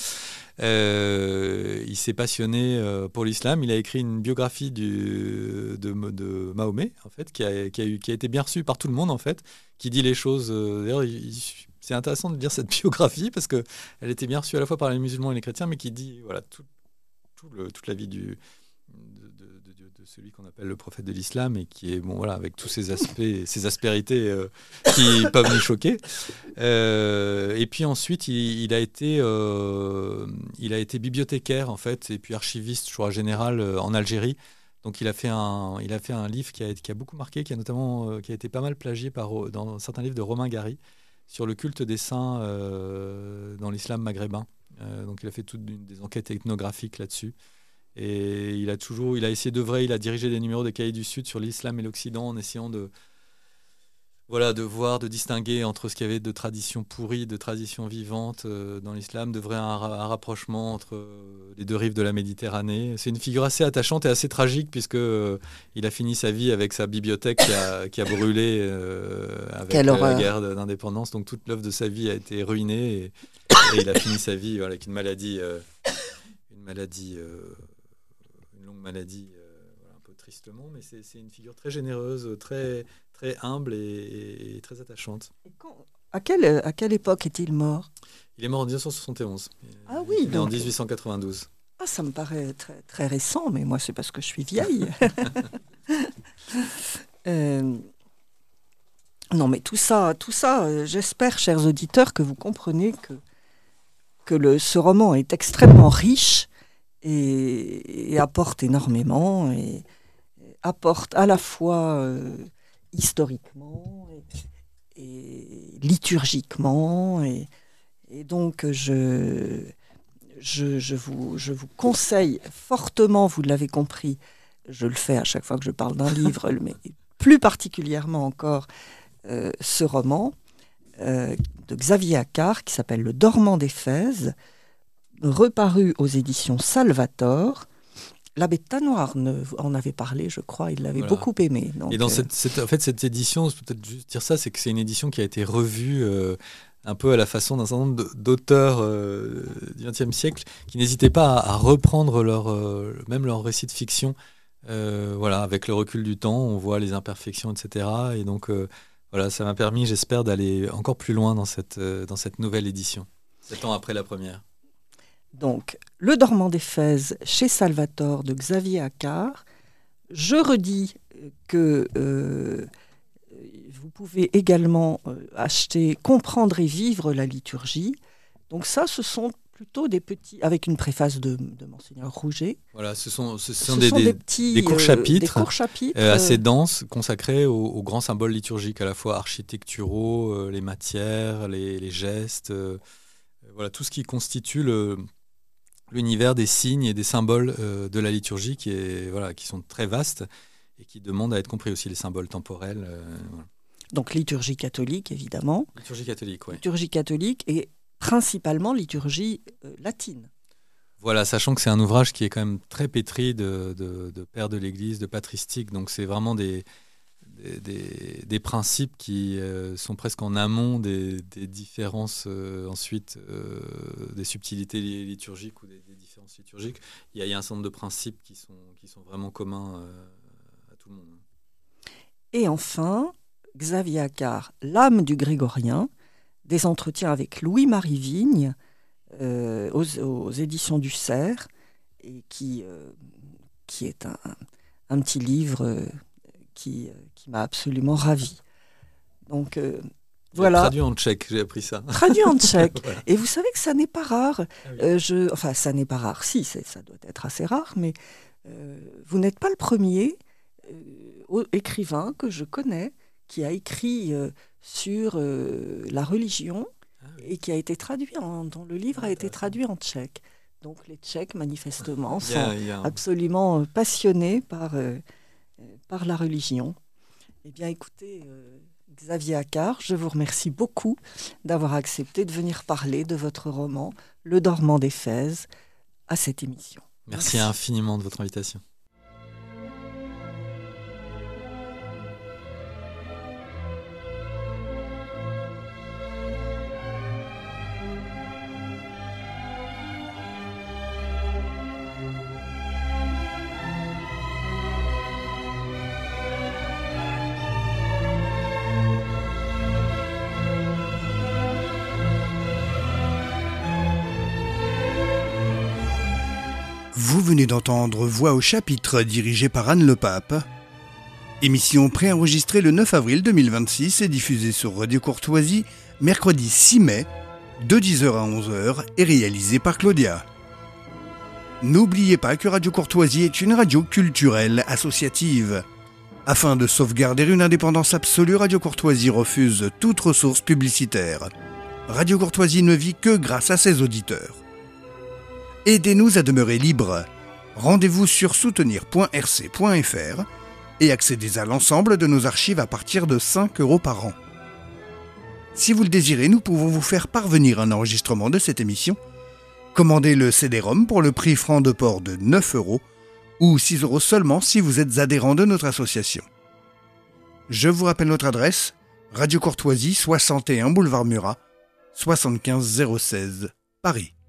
Il s'est passionné pour l'islam. Il a écrit une biographie de Mahomet, en fait, qui a été bien reçue par tout le monde, en fait, qui dit les choses. D'ailleurs, c'est intéressant de lire cette biographie parce qu'elle était bien reçue à la fois par les musulmans et les chrétiens, mais qui dit voilà, toute la vie de celui qu'on appelle le prophète de l'islam et qui est, bon, voilà, avec tous ses aspects, ses aspérités qui peuvent nous choquer. Et puis ensuite, il a été bibliothécaire, en fait, et puis archiviste, je crois, général en Algérie. Donc il a fait un livre qui a beaucoup marqué, qui a été pas mal plagié dans certains livres de Romain Gary sur le culte des saints dans l'islam maghrébin. Donc il a fait toutes des enquêtes ethnographiques là-dessus. Et il a essayé d'œuvrer, il a dirigé des numéros des Cahiers du Sud sur l'islam et l'Occident en essayant de distinguer entre ce qu'il y avait de traditions pourries, de traditions vivantes dans l'islam, d'œuvrer un rapprochement entre les deux rives de la Méditerranée. C'est une figure assez attachante et assez tragique puisque il a fini sa vie avec sa bibliothèque qui a brûlé avec la guerre d'indépendance. Donc toute l'œuvre de sa vie a été ruinée et il a fini sa vie avec une longue maladie, un peu tristement, mais c'est une figure très généreuse, très, très humble et très attachante. À quelle époque est-il mort ? Il est mort en 1971. Ah oui, il est en 1892. Ah, ça me paraît très, très récent, mais moi, c'est parce que je suis vieille. Non, mais tout ça, j'espère, chers auditeurs, que vous comprenez que ce roman est extrêmement riche et apporte énormément, et apporte à la fois historiquement et liturgiquement, et donc je vous conseille fortement, vous l'avez compris, je le fais à chaque fois que je parle d'un livre, mais plus particulièrement encore ce roman de Xavier Accart qui s'appelle Le Dormant d'Éphèse, reparu aux éditions Salvator. L'abbé Tanoir en avait parlé, je crois, il l'avait beaucoup aimé. Donc, et dans cette édition, je peux peut-être juste dire ça, c'est que c'est une édition qui a été revue un peu à la façon d'un certain nombre d'auteurs du XXe siècle qui n'hésitaient pas à reprendre même leur récit de fiction. Avec le recul du temps, on voit les imperfections, etc. Et donc, ça m'a permis, j'espère, d'aller encore plus loin dans cette nouvelle édition, 7 ans après la première. Donc, Le Dormant d'Éphèse chez Salvator de Xavier Accart. Je redis que vous pouvez également acheter Comprendre et vivre la liturgie. Donc ça, ce sont plutôt des petits, avec une préface de Monseigneur Rouget. Voilà, ce sont des courts-chapitres assez denses, consacrés aux grands symboles liturgiques, à la fois architecturaux, les matières, les gestes, tout ce qui constitue l'univers des signes et des symboles de la liturgie qui sont très vastes et qui demandent à être compris aussi, les symboles temporels. Donc liturgie catholique, évidemment. Liturgie catholique, oui. Liturgie catholique et principalement liturgie latine. Voilà, sachant que c'est un ouvrage qui est quand même très pétri de pères de l'Église, de patristiques, donc c'est vraiment des principes qui sont presque en amont des différences ensuite des subtilités liturgiques ou des différences liturgiques. Il y a un certain nombre de principes qui sont vraiment communs à tout le monde. Et enfin, Xavier Accart, L'âme du grégorien, des entretiens avec Louis-Marie Vigne aux éditions du Cerf, et qui est un petit livre qui m'a absolument ravie. Donc voilà. Traduit en tchèque, j'ai appris ça. Traduit en tchèque. Voilà. Et vous savez que ça n'est pas rare. Ah oui. Ça n'est pas rare. Si, ça doit être assez rare, mais vous n'êtes pas le premier écrivain que je connais qui a écrit sur la religion et qui a été traduit dont le livre a été traduit en tchèque. Donc les Tchèques, manifestement, sont absolument passionnés par la religion. Eh bien, écoutez, Xavier Accart, je vous remercie beaucoup d'avoir accepté de venir parler de votre roman « Le Dormant d'Éphèse » à cette émission. Merci infiniment de votre invitation. Vous venez d'entendre Voix au chapitre dirigée par Anne Le Pape. Émission préenregistrée le 9 avril 2026 et diffusée sur Radio Courtoisie mercredi 6 mai de 10h à 11h et réalisée par Claudia. N'oubliez pas que Radio Courtoisie est une radio culturelle associative. Afin de sauvegarder une indépendance absolue, Radio Courtoisie refuse toute ressource publicitaire. Radio Courtoisie ne vit que grâce à ses auditeurs. Aidez-nous à demeurer libres. Rendez-vous sur soutenir.rc.fr et accédez à l'ensemble de nos archives à partir de 5 € par an. Si vous le désirez, nous pouvons vous faire parvenir un enregistrement de cette émission. Commandez le CD-ROM pour le prix franc de port de 9 € ou 6 € seulement si vous êtes adhérent de notre association. Je vous rappelle notre adresse, Radio Courtoisie, 61 boulevard Murat, 75 016, Paris.